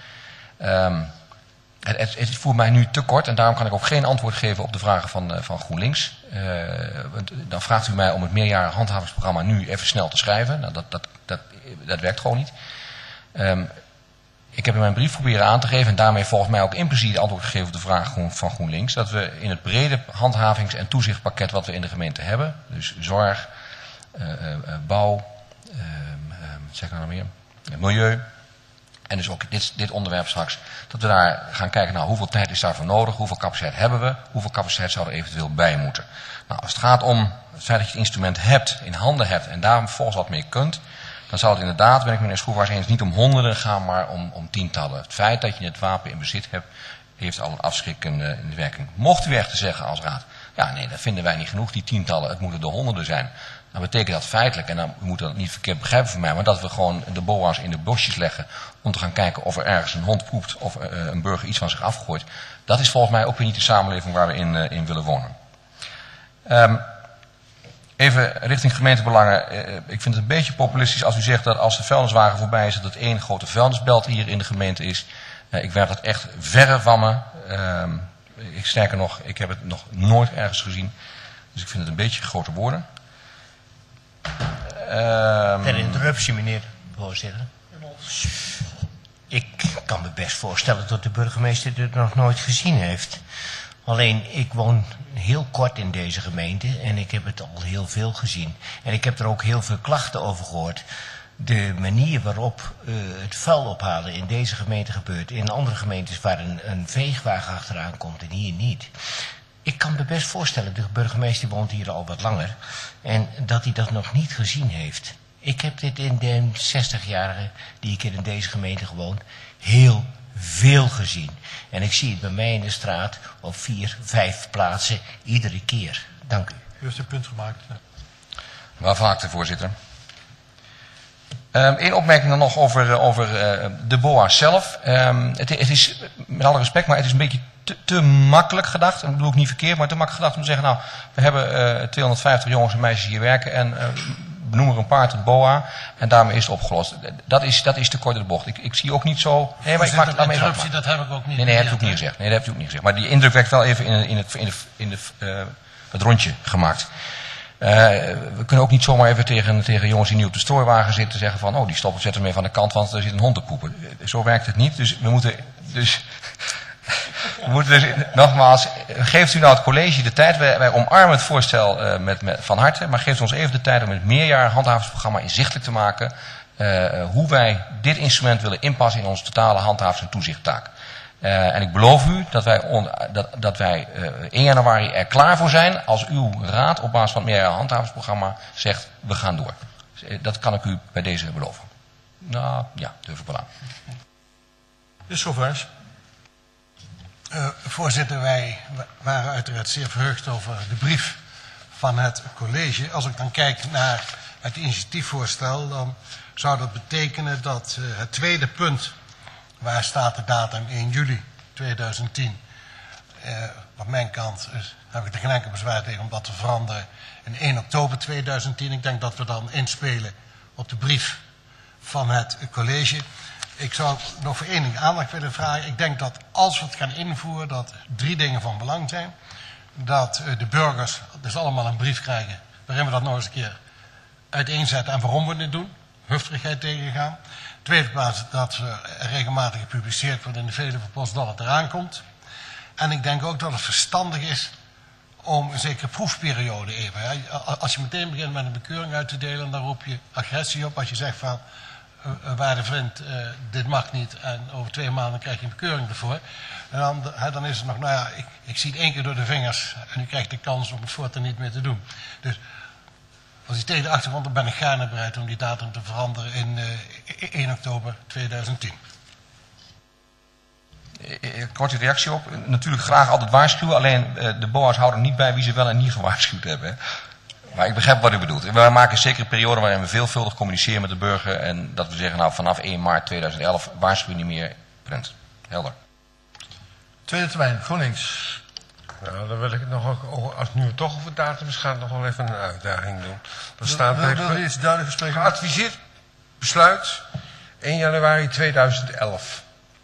Het voert mij nu te kort en daarom kan ik ook geen antwoord geven op de vragen van GroenLinks. Dan vraagt u mij om het meerjaren handhavingsprogramma nu even snel te schrijven. Nou, dat werkt gewoon niet. Ik heb in mijn brief proberen aan te geven en daarmee volgens mij ook impliciet antwoord gegeven op de vraag van GroenLinks, dat we in het brede handhavings- en toezichtpakket wat we in de gemeente hebben, dus zorg, bouw, zeg nou nog meer, milieu, en dus ook dit onderwerp straks, dat we daar gaan kijken naar hoeveel tijd is daarvoor nodig, hoeveel capaciteit hebben we, hoeveel capaciteit zou er eventueel bij moeten. Nou, als het gaat om het feit dat je het instrument hebt, in handen hebt en daar vervolgens wat mee kunt, dan zou het inderdaad, ben ik meneer Schroefaerts eens, niet om honderden gaan, maar om tientallen. Het feit dat je het wapen in bezit hebt, heeft al een afschrikkende werking. Mocht u echter zeggen als raad, ja nee, dat vinden wij niet genoeg, die tientallen, het moeten de honderden zijn. Dan betekent dat feitelijk, en dan moet dat niet verkeerd begrijpen van mij, maar dat we gewoon de boa's in de bosjes leggen om te gaan kijken of er ergens een hond poept of een burger iets van zich afgooit. Dat is volgens mij ook weer niet de samenleving waar we in willen wonen. Even richting gemeentebelangen. Ik vind het een beetje populistisch als u zegt dat als de vuilniswagen voorbij is, dat het één grote vuilnisbelt hier in de gemeente is. Ik werp dat echt verre van me. Sterker nog, ik heb het nog nooit ergens gezien. Dus ik vind het een beetje grote woorden. Per interruptie, meneer voorzitter. Ik kan me best voorstellen dat de burgemeester dit nog nooit gezien heeft. Alleen, ik woon heel kort in deze gemeente en ik heb het al heel veel gezien. En ik heb er ook heel veel klachten over gehoord. De manier waarop het vuil ophalen in deze gemeente gebeurt, in andere gemeentes waar een veegwagen achteraan komt en hier niet. Ik kan me best voorstellen, de burgemeester woont hier al wat langer, en dat hij dat nog niet gezien heeft. Ik heb dit in de 60 jaren die ik in deze gemeente gewoond, heel veel gezien. En ik zie het bij mij in de straat op 4, 5 plaatsen iedere keer. Dank u. U heeft een punt gemaakt. Ja. Wel vaak, voorzitter. Eén opmerking dan nog over de BOA zelf. Het is, met alle respect, maar het is een beetje te makkelijk gedacht. En dat bedoel ik niet verkeerd, maar te makkelijk gedacht om te zeggen, nou, we hebben 250 jongens en meisjes hier werken en benoemen er een paar tot BOA en daarmee is het opgelost. Dat is te kort in de bocht. Ik zie ook niet zo... Nee, maar interruptie, dat heb ik ook niet. Nee, dat heb ik ook niet gezegd. Nee, dat heb ik ook niet gezegd. Maar die indruk werd wel even in het rondje gemaakt. We kunnen ook niet zomaar even tegen jongens die nu op de stoorwagen zitten zeggen van, oh, die stoppen, zetten mee van de kant, want er zit een hond te poepen. Zo werkt het niet. Dus we moeten dus nogmaals, geeft u nou het college de tijd, wij omarmen het voorstel van harte, maar geeft ons even de tijd om het meerjarig handhavingsprogramma inzichtelijk te maken, hoe wij dit instrument willen inpassen in onze totale handhavings- en toezichttaak. En ik beloof u dat wij 1 januari er klaar voor zijn als uw raad op basis van het meerjarig handhavingsprogramma zegt, we gaan door. Dat kan ik u bij deze beloven. Nou, ja, durf ik wel aan. Is zover. Voorzitter, wij waren uiteraard zeer verheugd over de brief van het college. Als ik dan kijk naar het initiatiefvoorstel, dan zou dat betekenen dat het tweede punt, waar staat de datum 1 juli 2010, op mijn kant heb ik er geen enkel bezwaar tegen om dat te veranderen in 1 oktober 2010. Ik denk dat we dan inspelen op de brief van het college. Ik zou nog voor 1 ding aandacht willen vragen. Ik denk dat als we het gaan invoeren, dat 3 dingen van belang zijn. Dat de burgers dus allemaal een brief krijgen waarin we dat nog eens een keer uiteenzetten en waarom we dit doen. Hufterigheid tegengaan. Tweede plaats dat we regelmatig gepubliceerd worden in de Veluwe Post dat het eraan komt. En ik denk ook dat het verstandig is om een zekere proefperiode even. Hè. Als je meteen begint met een bekeuring uit te delen, dan roep je agressie op. Als je zegt van, waarde vriend, dit mag niet en over 2 maanden krijg je een bekeuring ervoor. En dan is het nog, nou ja, ik zie het 1 keer door de vingers en u krijgt de kans om het voortaan niet meer te doen. Dus als ik tegen de achtergrond, dan ben ik gaarne bereid om die datum te veranderen in 1 oktober 2010. Korte reactie op. Natuurlijk graag altijd waarschuwen, alleen de BOA's houden niet bij wie ze wel en niet gewaarschuwd hebben. Hè. Maar ik begrijp wat u bedoelt. We maken zeker een periode waarin we veelvuldig communiceren met de burger en dat we zeggen, nou, vanaf 1 maart 2011 waarschuwen niet meer. Punt. Helder. Tweede termijn, GroenLinks. Nou, dan wil ik het nog, als nu het toch over datums gaat, nog wel even een uitdaging doen. Dan staat wil je iets duidelijker spreken? Geadviseerd besluit 1 januari 2011.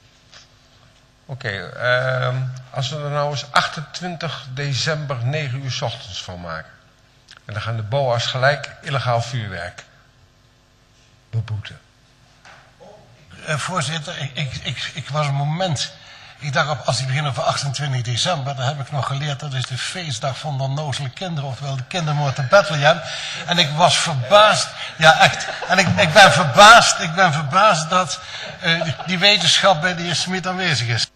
Oké, als we er nou eens 28 december 9 uur 's ochtends van maken. En dan gaan de BOA's gelijk illegaal vuurwerk beboeten. Voorzitter, ik was een moment. Ik dacht, als die beginnen over 28 december, dan heb ik nog geleerd, dat is de feestdag van de onnozele kinderen, oftewel de kindermoord in Bethlehem. En ik was verbaasd, ja echt, en ik ben verbaasd dat die wetenschap bij de heer Smit aanwezig is.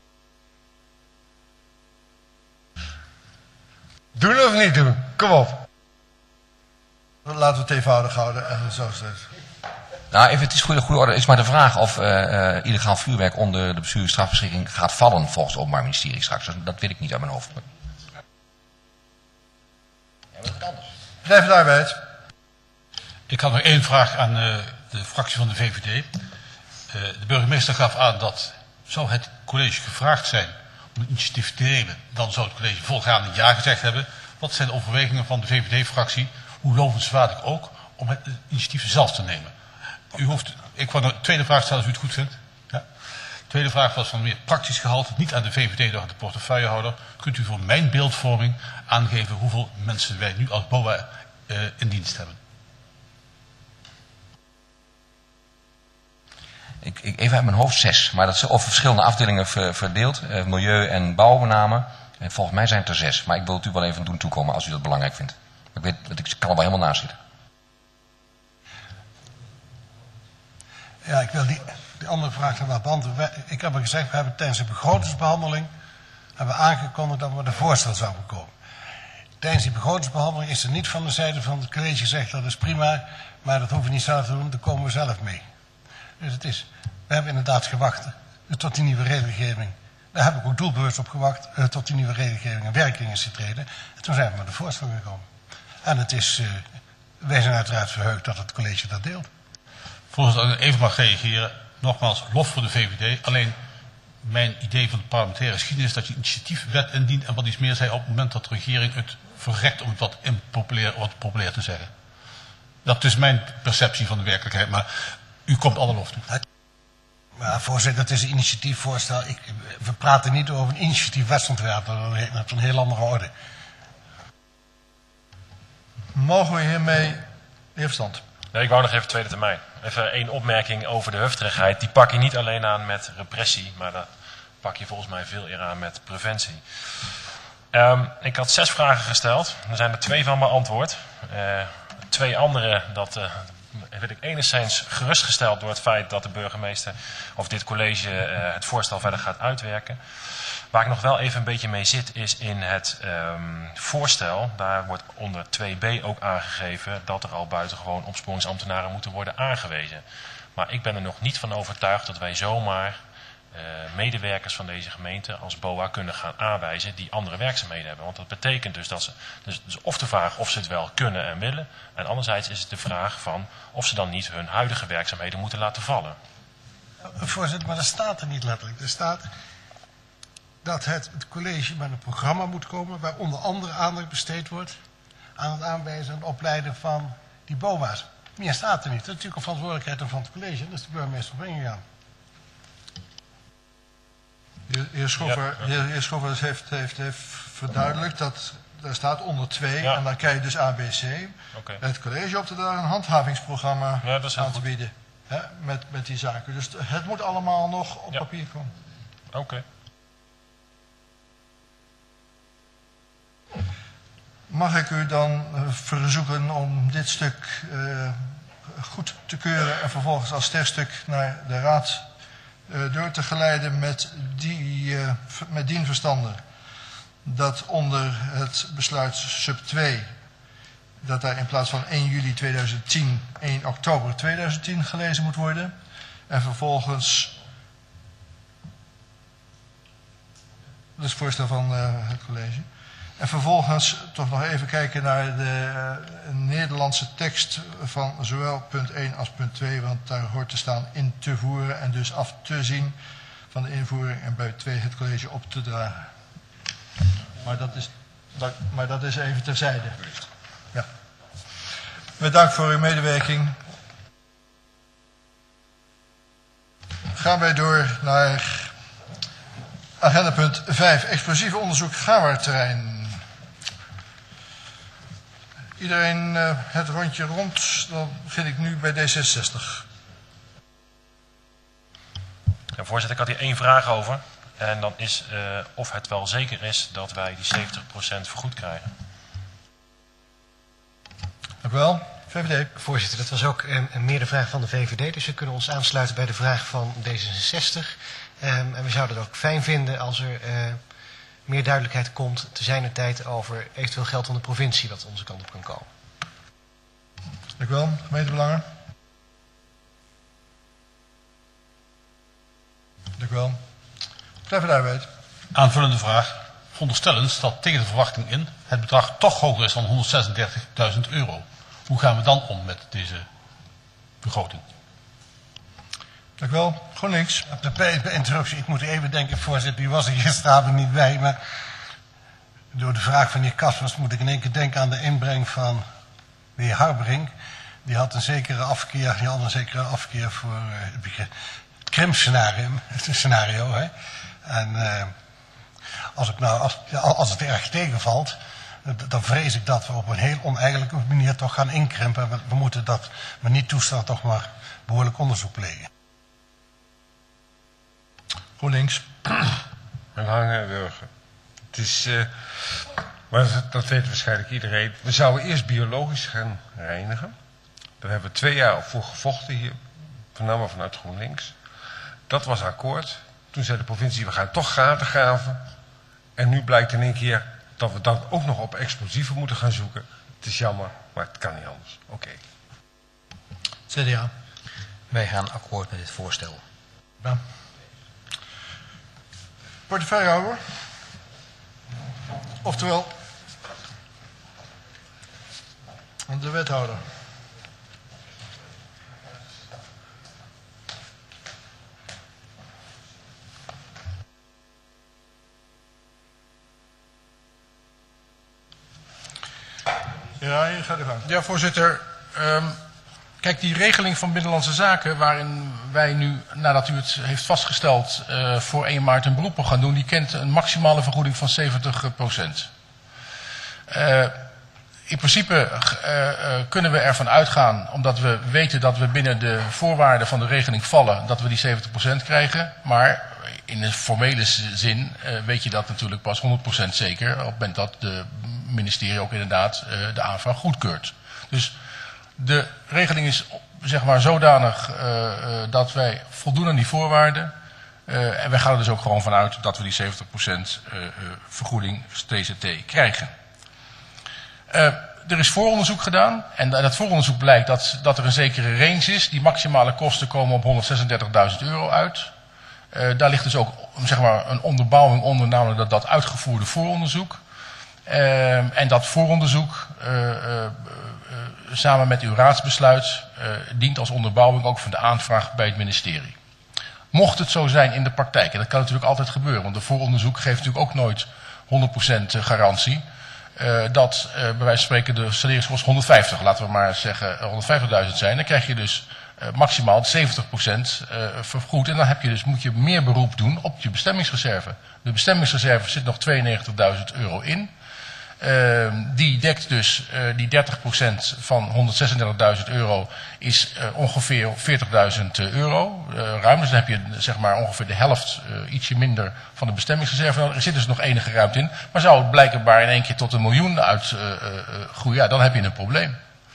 Doen of niet doen? Kom op. Laten we het eenvoudig houden en zo is het. Nou, even, het is goede orde. Het is maar de vraag of illegaal vuurwerk onder de bestuurlijke strafbeschikking gaat vallen volgens het Openbaar Ministerie straks. Dat weet ik niet uit mijn hoofd. Ja, wat anders. Blijf daarbij. Ik had nog 1 vraag aan de fractie van de VVD. De burgemeester gaf aan dat, zou het college gevraagd zijn om een initiatief te nemen, dan zou het college volgaande ja gezegd hebben. Wat zijn de overwegingen van de VVD-fractie, hoe lovenswaardig ook, om het initiatief zelf te nemen? Ik wou een tweede vraag stellen als u het goed vindt. Ja. De tweede vraag was van meer praktisch gehalte, niet aan de VVD, maar aan de portefeuillehouder. Kunt u voor mijn beeldvorming aangeven hoeveel mensen wij nu als BOA in dienst hebben? Even uit mijn hoofd 6, maar dat is over verschillende afdelingen verdeeld. Milieu en bouw met name. En volgens mij zijn het er 6. Maar ik wil het u wel even doen toekomen als u dat belangrijk vindt. Ik kan er wel helemaal naast zitten. Ja, ik wil die andere vraag nog wel beantwoorden. Ik heb al gezegd, we hebben tijdens de begrotingsbehandeling aangekondigd dat we met een voorstel zouden komen. Tijdens die begrotingsbehandeling is er niet van de zijde van het college gezegd dat is prima, maar dat hoeven we niet zelf te doen, daar komen we zelf mee. Dus we hebben inderdaad gewacht tot die nieuwe regelgeving. Daar heb ik ook doelbewust op gewacht tot die nieuwe regelgeving in werking is getreden. En toen zijn we met een voorstel gekomen. En wij zijn uiteraard verheugd dat het college dat deelt. Voorzitter, als ik even mag reageren. Nogmaals, lof voor de VVD. Alleen mijn idee van de parlementaire geschiedenis is dat je initiatiefwet indient en wat iets meer zei op het moment dat de regering het verrekt om het wat populair te zeggen. Dat is mijn perceptie van de werkelijkheid, maar u komt alle lof toe. Maar voorzitter, het is een initiatiefvoorstel. We praten niet over een initiatiefwetsontwerp, dat is een heel andere orde. Mogen we hiermee de heer Verstand? Nee, ik wou nog even tweede termijn. Even één opmerking over de hufterigheid. Die pak je niet alleen aan met repressie, maar daar pak je volgens mij veel eer aan met preventie. Ik had 6 vragen gesteld. Er zijn er 2 van beantwoord. 2 andere, dat werd ik enigszins gerustgesteld door het feit dat de burgemeester of dit college het voorstel verder gaat uitwerken. Waar ik nog wel even een beetje mee zit is in het voorstel. Daar wordt onder 2b ook aangegeven dat er al buitengewoon opsporingsambtenaren moeten worden aangewezen. Maar ik ben er nog niet van overtuigd dat wij zomaar medewerkers van deze gemeente als BOA kunnen gaan aanwijzen die andere werkzaamheden hebben. Want dat betekent dus dat ze, dus of de vraag of ze het wel kunnen en willen. En anderzijds is het de vraag van of ze dan niet hun huidige werkzaamheden moeten laten vallen. Voorzitter, maar dat staat er niet letterlijk. Er staat dat het college met een programma moet komen waar onder andere aandacht besteed wordt aan het aanwijzen en opleiden van die BOA's. Meer staat er niet. Dat is natuurlijk een verantwoordelijkheid van het college en daar is de burgemeester op ingegaan. De heer Schoffer heeft verduidelijkt dat er staat onder 2 en dan krijg je dus ABC. Okay. Het college op te dragen een handhavingsprogramma aan te bieden met die zaken. Dus het moet allemaal nog op papier komen. Oké. Mag ik u dan verzoeken om dit stuk goed te keuren en vervolgens als sterkstuk naar de raad door te geleiden met dien verstande dat onder het besluit sub 2 dat daar in plaats van 1 juli 2010 1 oktober 2010 gelezen moet worden en vervolgens dat is het voorstel van het college en vervolgens toch nog even kijken naar de Nederlandse tekst van zowel punt 1 als punt 2, want daar hoort te staan in te voeren en dus af te zien van de invoering en bij 2 het college op te dragen. Maar dat is even terzijde. Ja. Bedankt voor uw medewerking. Gaan wij door naar agenda punt 5, explosieve onderzoek Gawaardterrein. Iedereen het rondje rond, dan begin ik nu bij D66. Ja, voorzitter, ik had hier 1 vraag over. En dan is of het wel zeker is dat wij die 70% vergoed krijgen. Dank u wel. VVD. Voorzitter, dat was ook meer de vraag van de VVD. Dus we kunnen ons aansluiten bij de vraag van D66. En we zouden het ook fijn vinden als er meer duidelijkheid komt te zijner tijd over eventueel geld van de provincie wat onze kant op kan komen. Dank u wel. Gemeentebelangen. Dank u wel. Partij van de Arbeid. Aanvullende vraag. Veronderstellend staat tegen de verwachting in het bedrag toch hoger is dan €136.000. Hoe gaan we dan om met deze begroting? Dank u wel. GroenLinks. Bij interruptie, ik moet even denken, voorzitter, die was er gisteravond niet bij, maar door de vraag van de heer Kaspers moet ik in één keer denken aan de inbreng van de heer Harbering. Die had een zekere afkeer voor het krimpscenario. Hè? En als het erg tegenvalt, dan vrees ik dat we op een heel oneigenlijke manier toch gaan inkrimpen. We moeten dat maar niet toestaan, toch maar behoorlijk onderzoek plegen. GroenLinks. Met Hangen en Wurgen. Het is, maar dat weet waarschijnlijk iedereen. We zouden eerst biologisch gaan reinigen. Daar hebben we 2 jaar voor gevochten hier, met name vanuit GroenLinks. Dat was akkoord. Toen zei de provincie, we gaan toch gaten graven. En nu blijkt in één keer dat we dan ook nog op explosieven moeten gaan zoeken. Het is jammer, maar het kan niet anders. Oké. CDA. Wij gaan akkoord met dit voorstel. Ja. Portefeuillehouder. Oftewel, de wethouder. Ja, hier gaat u gang. Ja, voorzitter. Kijk, die regeling van Binnenlandse Zaken, waarin wij nu, nadat u het heeft vastgesteld, voor 1 maart een beroep op gaan doen, die kent een maximale vergoeding van 70%. In principe kunnen we ervan uitgaan, omdat we weten dat we binnen de voorwaarden van de regeling vallen, dat we die 70% krijgen. Maar in de formele zin weet je dat natuurlijk pas 100% zeker, op het moment dat het ministerie ook inderdaad de aanvraag goedkeurt. Dus de regeling is zeg maar zodanig dat wij voldoen aan die voorwaarden. En wij gaan er dus ook gewoon vanuit dat we die 70% vergoeding TZT krijgen. Er is vooronderzoek gedaan en uit dat vooronderzoek blijkt dat er een zekere range is. Die maximale kosten komen op €136.000 uit. Daar ligt dus ook zeg maar, een onderbouwing onder, namelijk dat uitgevoerde vooronderzoek. En dat vooronderzoek, samen met uw raadsbesluit, dient als onderbouwing ook van de aanvraag bij het ministerie. Mocht het zo zijn in de praktijk, en dat kan natuurlijk altijd gebeuren, want een vooronderzoek geeft natuurlijk ook nooit 100% garantie, dat bij wijze van spreken de saneringskosten 150, laten we maar zeggen 150.000 zijn, dan krijg je dus maximaal 70% vergoed. En dan moet je meer beroep doen op je bestemmingsreserve. De bestemmingsreserve zit nog €92.000 in. Die dekt dus die 30% van €136.000 is ongeveer €40.000 ruim. Dus dan heb je zeg maar ongeveer de helft, ietsje minder van de bestemmingsreserve. Er zit dus nog enige ruimte in. Maar zou het blijkbaar in één keer tot 1 miljoen uitgroeien, ja, dan heb je een probleem.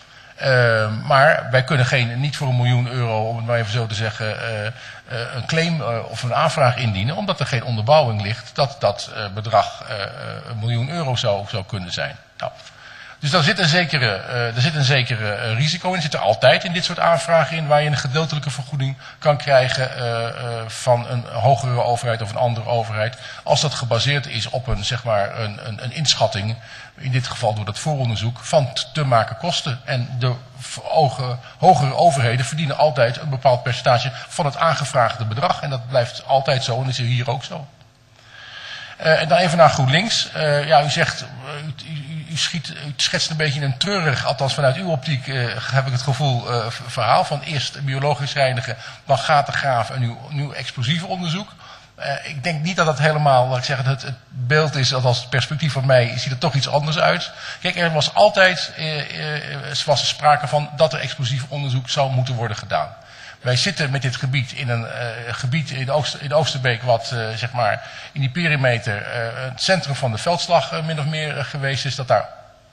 Maar wij kunnen niet voor €1 miljoen, om het maar even zo te zeggen, een claim of een aanvraag indienen, omdat er geen onderbouwing ligt dat dat bedrag €1 miljoen zou kunnen zijn. Nou, dus daar zit een zekere risico in. Er zit er altijd in dit soort aanvragen in, waar je een gedeeltelijke vergoeding kan krijgen van een hogere overheid of een andere overheid, als dat gebaseerd is op een inschatting, in dit geval door dat vooronderzoek, van te maken kosten. En de hogere overheden verdienen altijd een bepaald percentage van het aangevraagde bedrag. En dat blijft altijd zo en is hier ook zo. En dan even naar GroenLinks. Ja, u zegt, u schetst een beetje een treurig, althans vanuit uw optiek heb ik het gevoel, verhaal van eerst biologisch reinigen, dan gaten graven en nu explosief onderzoek. Ik denk niet dat dat helemaal, laat ik zeggen, het beeld is, althans het perspectief van mij, ziet er toch iets anders uit. Kijk, er was altijd sprake van dat er explosief onderzoek zou moeten worden gedaan. Wij zitten met dit gebied in een gebied in Oosterbeek wat zeg maar in die perimeter het centrum van de veldslag min of meer geweest is. Dat daar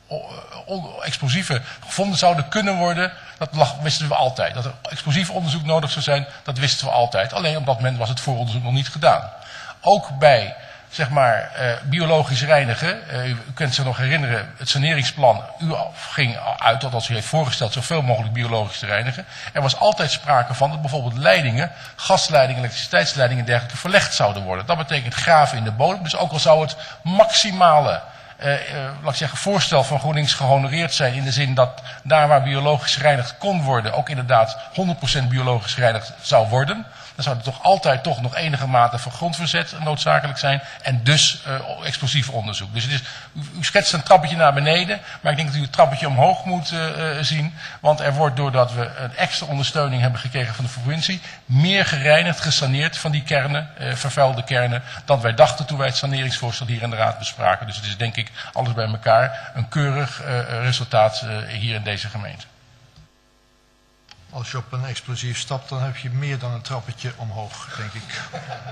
explosieven gevonden zouden kunnen worden, wisten we altijd. Dat er explosief onderzoek nodig zou zijn, dat wisten we altijd. Alleen op dat moment was het vooronderzoek nog niet gedaan. Ook bij zeg maar biologisch reinigen, u kunt zich nog herinneren, het saneringsplan, u ging uit dat als u heeft voorgesteld zoveel mogelijk biologisch te reinigen. Er was altijd sprake van dat bijvoorbeeld leidingen, gasleidingen, elektriciteitsleidingen en dergelijke verlegd zouden worden. Dat betekent graven in de bodem, dus ook al zou het maximale laat ik zeggen, voorstel van GroenLinks gehonoreerd zijn, in de zin dat daar waar biologisch gereinigd kon worden, ook inderdaad 100% biologisch gereinigd zou worden. Dan zou er toch altijd nog enige mate van grondverzet noodzakelijk zijn en dus explosief onderzoek. Dus het is, u schetst een trappetje naar beneden, maar ik denk dat u het trappetje omhoog moet zien, want er wordt, doordat we een extra ondersteuning hebben gekregen van de provincie, meer gereinigd, gesaneerd van die kernen, vervuilde kernen, dan wij dachten toen wij het saneringsvoorstel hier in de Raad bespraken. Dus het is denk ik alles bij elkaar een keurig resultaat hier in deze gemeente. Als je op een explosief stapt, dan heb je meer dan een trappetje omhoog, denk ik.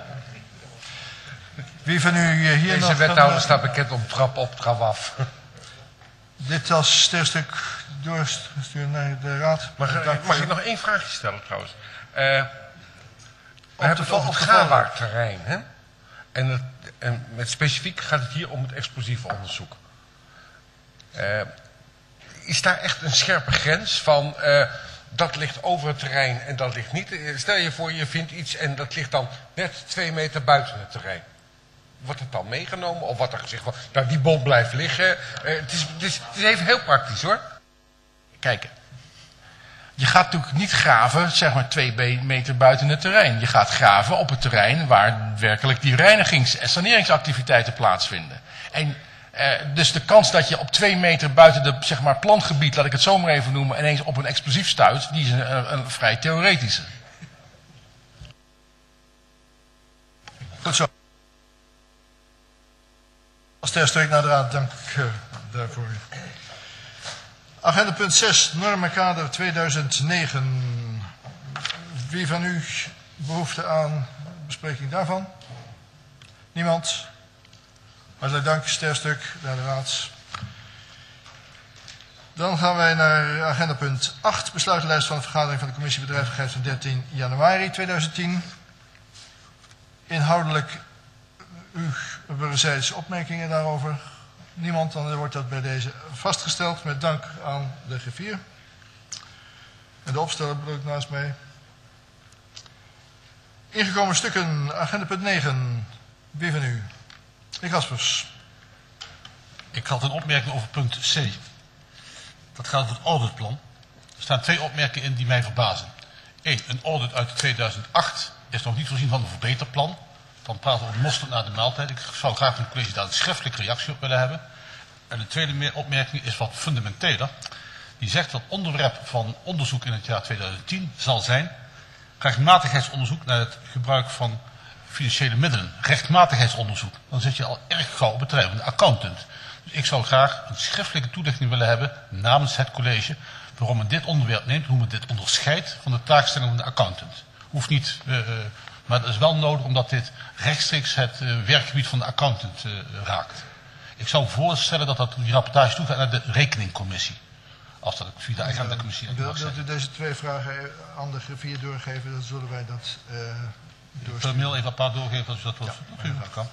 Wie van u hier Deze nog... wethouder staat bekend om trap op, trap af. Dit als sterstuk doorsturen naar de raad. Mag ik nog één vraagje stellen trouwens? We hebben het over het Gawaard-terrein. Hè? En met specifiek gaat het hier om het explosieve onderzoek. Is daar echt een scherpe grens van... dat ligt over het terrein en dat ligt niet? Stel je voor, je vindt iets en dat ligt dan net 2 meter buiten het terrein. Wordt het dan meegenomen? Of wordt er gezegd van, nou die bom blijft liggen? Het is even heel praktisch hoor. Kijk, je gaat natuurlijk niet graven, zeg maar 2 meter buiten het terrein. Je gaat graven op het terrein waar werkelijk die reinigings- en saneringsactiviteiten plaatsvinden. En dus de kans dat je op 2 meter buiten de zeg maar, plantgebied, laat ik het zo maar even noemen, ineens op een explosief stuit, die is een vrij theoretische. Goed zo. Als sterstuk naar de raad, dank daarvoor. Agenda punt 6, normenkader 2009. Wie van u behoefte aan bespreking daarvan? Niemand? Hartelijk dank, sterstuk naar de raad. Dan gaan wij naar agenda punt 8, besluitenlijst van de vergadering van de Commissie Bedrijvigheid van 13 januari 2010. Inhoudelijk uw wederzijdse opmerkingen daarover. Niemand, dan wordt dat bij deze vastgesteld met dank aan de griffier. En de opsteller bedoel ik naast mij. Ingekomen stukken, agenda punt 9. Wie van u? De heer Caspers. Ik had een opmerking over punt C. Dat gaat over het auditplan. Er staan 2 opmerkingen in die mij verbazen. 1. Een audit uit 2008 is nog niet voorzien van een verbeterplan. Dan praten we over mosterd na de maaltijd. Ik zou graag van het college daar een schriftelijke reactie op willen hebben. En de tweede opmerking is wat fundamenteler. Die zegt dat onderwerp van onderzoek in het jaar 2010 zal zijn rechtmatigheidsonderzoek naar het gebruik van financiële middelen. Rechtmatigheidsonderzoek. Dan zit je al erg gauw op het terrein van de accountant. Dus ik zou graag een schriftelijke toelichting willen hebben namens het college waarom men dit onderwerp neemt, hoe men dit onderscheidt van de taakstelling van de accountant. Hoeft niet, maar dat is wel nodig omdat dit rechtstreeks het werkgebied van de accountant raakt. Ik zou voorstellen dat die rapportage toegaat naar de rekeningcommissie. Als dat via de agendacommissie mag zijn. Wilt u deze 2 vragen aan de griffier doorgeven, dan zullen wij dat doorsturen. Ik wil mail even apart doorgeven als u dat kan.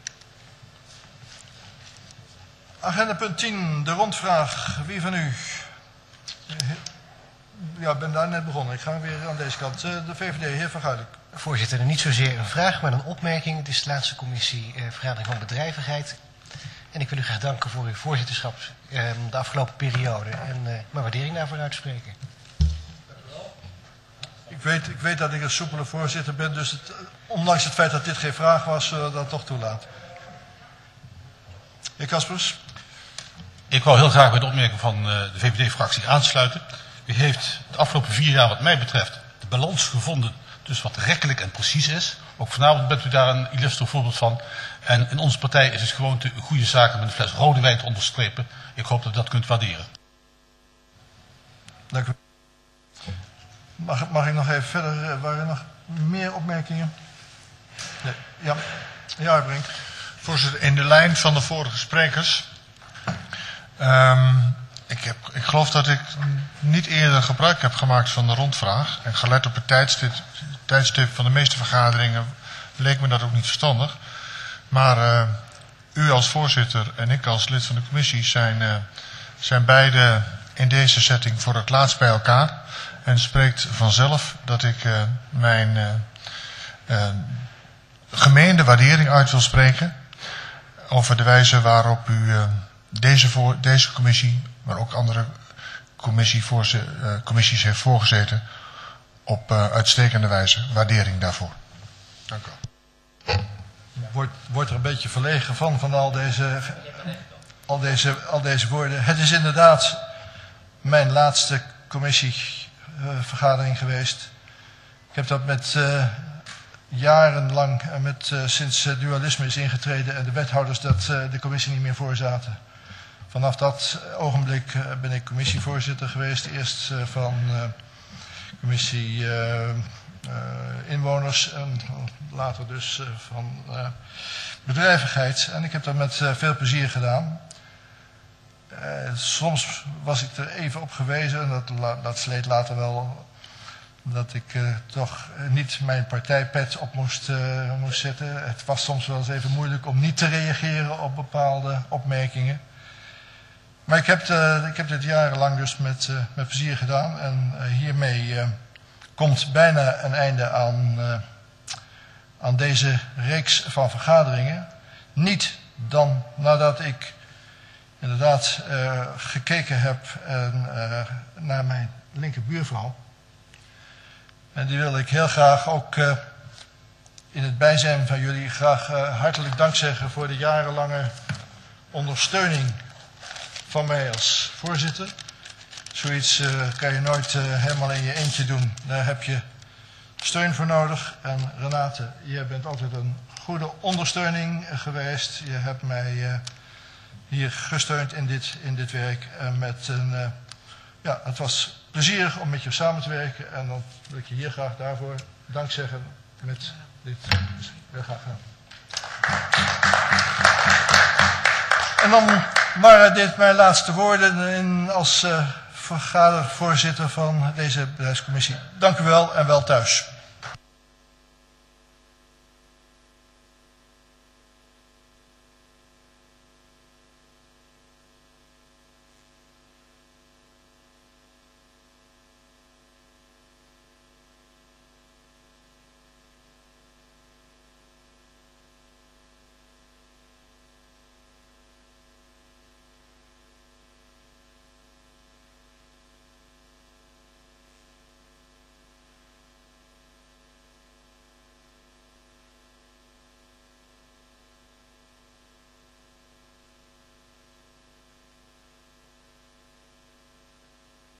Agenda punt 10, de rondvraag. Wie van u? Ja, ik ben daar net begonnen. Ik ga weer aan deze kant. De VVD, heer Van Guilik. Voorzitter, niet zozeer een vraag, maar een opmerking. Het is de laatste commissie vergadering van bedrijvigheid. En ik wil u graag danken voor uw voorzitterschap de afgelopen periode. En mijn waardering daarvoor uitspreken. Ik weet dat ik een soepele voorzitter ben, dus ondanks het feit dat dit geen vraag was, zullen we dat toch toelaten. Heer Caspers. Ik wou heel graag bij de opmerking van de VVD-fractie aansluiten. U heeft de afgelopen 4 jaar wat mij betreft de balans gevonden tussen wat rekkelijk en precies is. Ook vanavond bent u daar een illustre voorbeeld van. En in onze partij is het gewoon een goede zaak om een fles rode wijn te onderstrepen. Ik hoop dat u dat kunt waarderen. Dank u. Mag ik nog even verder? Waren er nog meer opmerkingen? Nee. Ja, Jaarbrink. Voorzitter, in de lijn van de vorige sprekers. Ik geloof dat ik niet eerder gebruik heb gemaakt van de rondvraag. En gelet op het tijdstip van de meeste vergaderingen leek me dat ook niet verstandig. Maar u als voorzitter en ik als lid van de commissie zijn beide in deze setting voor het laatst bij elkaar. En het spreekt vanzelf dat ik mijn gemeende waardering uit wil spreken over de wijze waarop u deze commissie, maar ook andere commissies heeft voorgezeten op uitstekende wijze. Waardering daarvoor. Dank u wel. Wordt er een beetje verlegen van al deze woorden. Het is inderdaad mijn laatste commissievergadering geweest. Ik heb dat met jarenlang, sinds dualisme is ingetreden en de wethouders dat de commissie niet meer voorzaten. Vanaf dat ogenblik ben ik commissievoorzitter geweest. Eerst van commissie inwoners en later dus van bedrijvigheid. En ik heb dat met veel plezier gedaan. Soms was ik er even op gewezen, en dat sleet later wel, dat ik toch niet mijn partijpet op moest zetten. Het was soms wel eens even moeilijk om niet te reageren op bepaalde opmerkingen. Maar ik heb dit jarenlang dus met plezier gedaan. En hiermee komt bijna een einde aan deze reeks van vergaderingen. Niet dan nadat ik inderdaad gekeken heb naar mijn linkerbuurvrouw. En die wil ik heel graag ook in het bijzijn van jullie graag hartelijk dank zeggen voor de jarenlange ondersteuning van mij als voorzitter. Zoiets kan je nooit helemaal in je eentje doen. Daar heb je steun voor nodig. En Renate, jij bent altijd een goede ondersteuning geweest. Je hebt mij hier gesteund in dit werk. Het was plezierig om met je samen te werken. En dan wil ik je hier graag daarvoor dank zeggen met dit. Heel graag gedaan. En dan waren dit mijn laatste woorden als vergadervoorzitter van deze bedrijfscommissie. Dank u wel en wel thuis.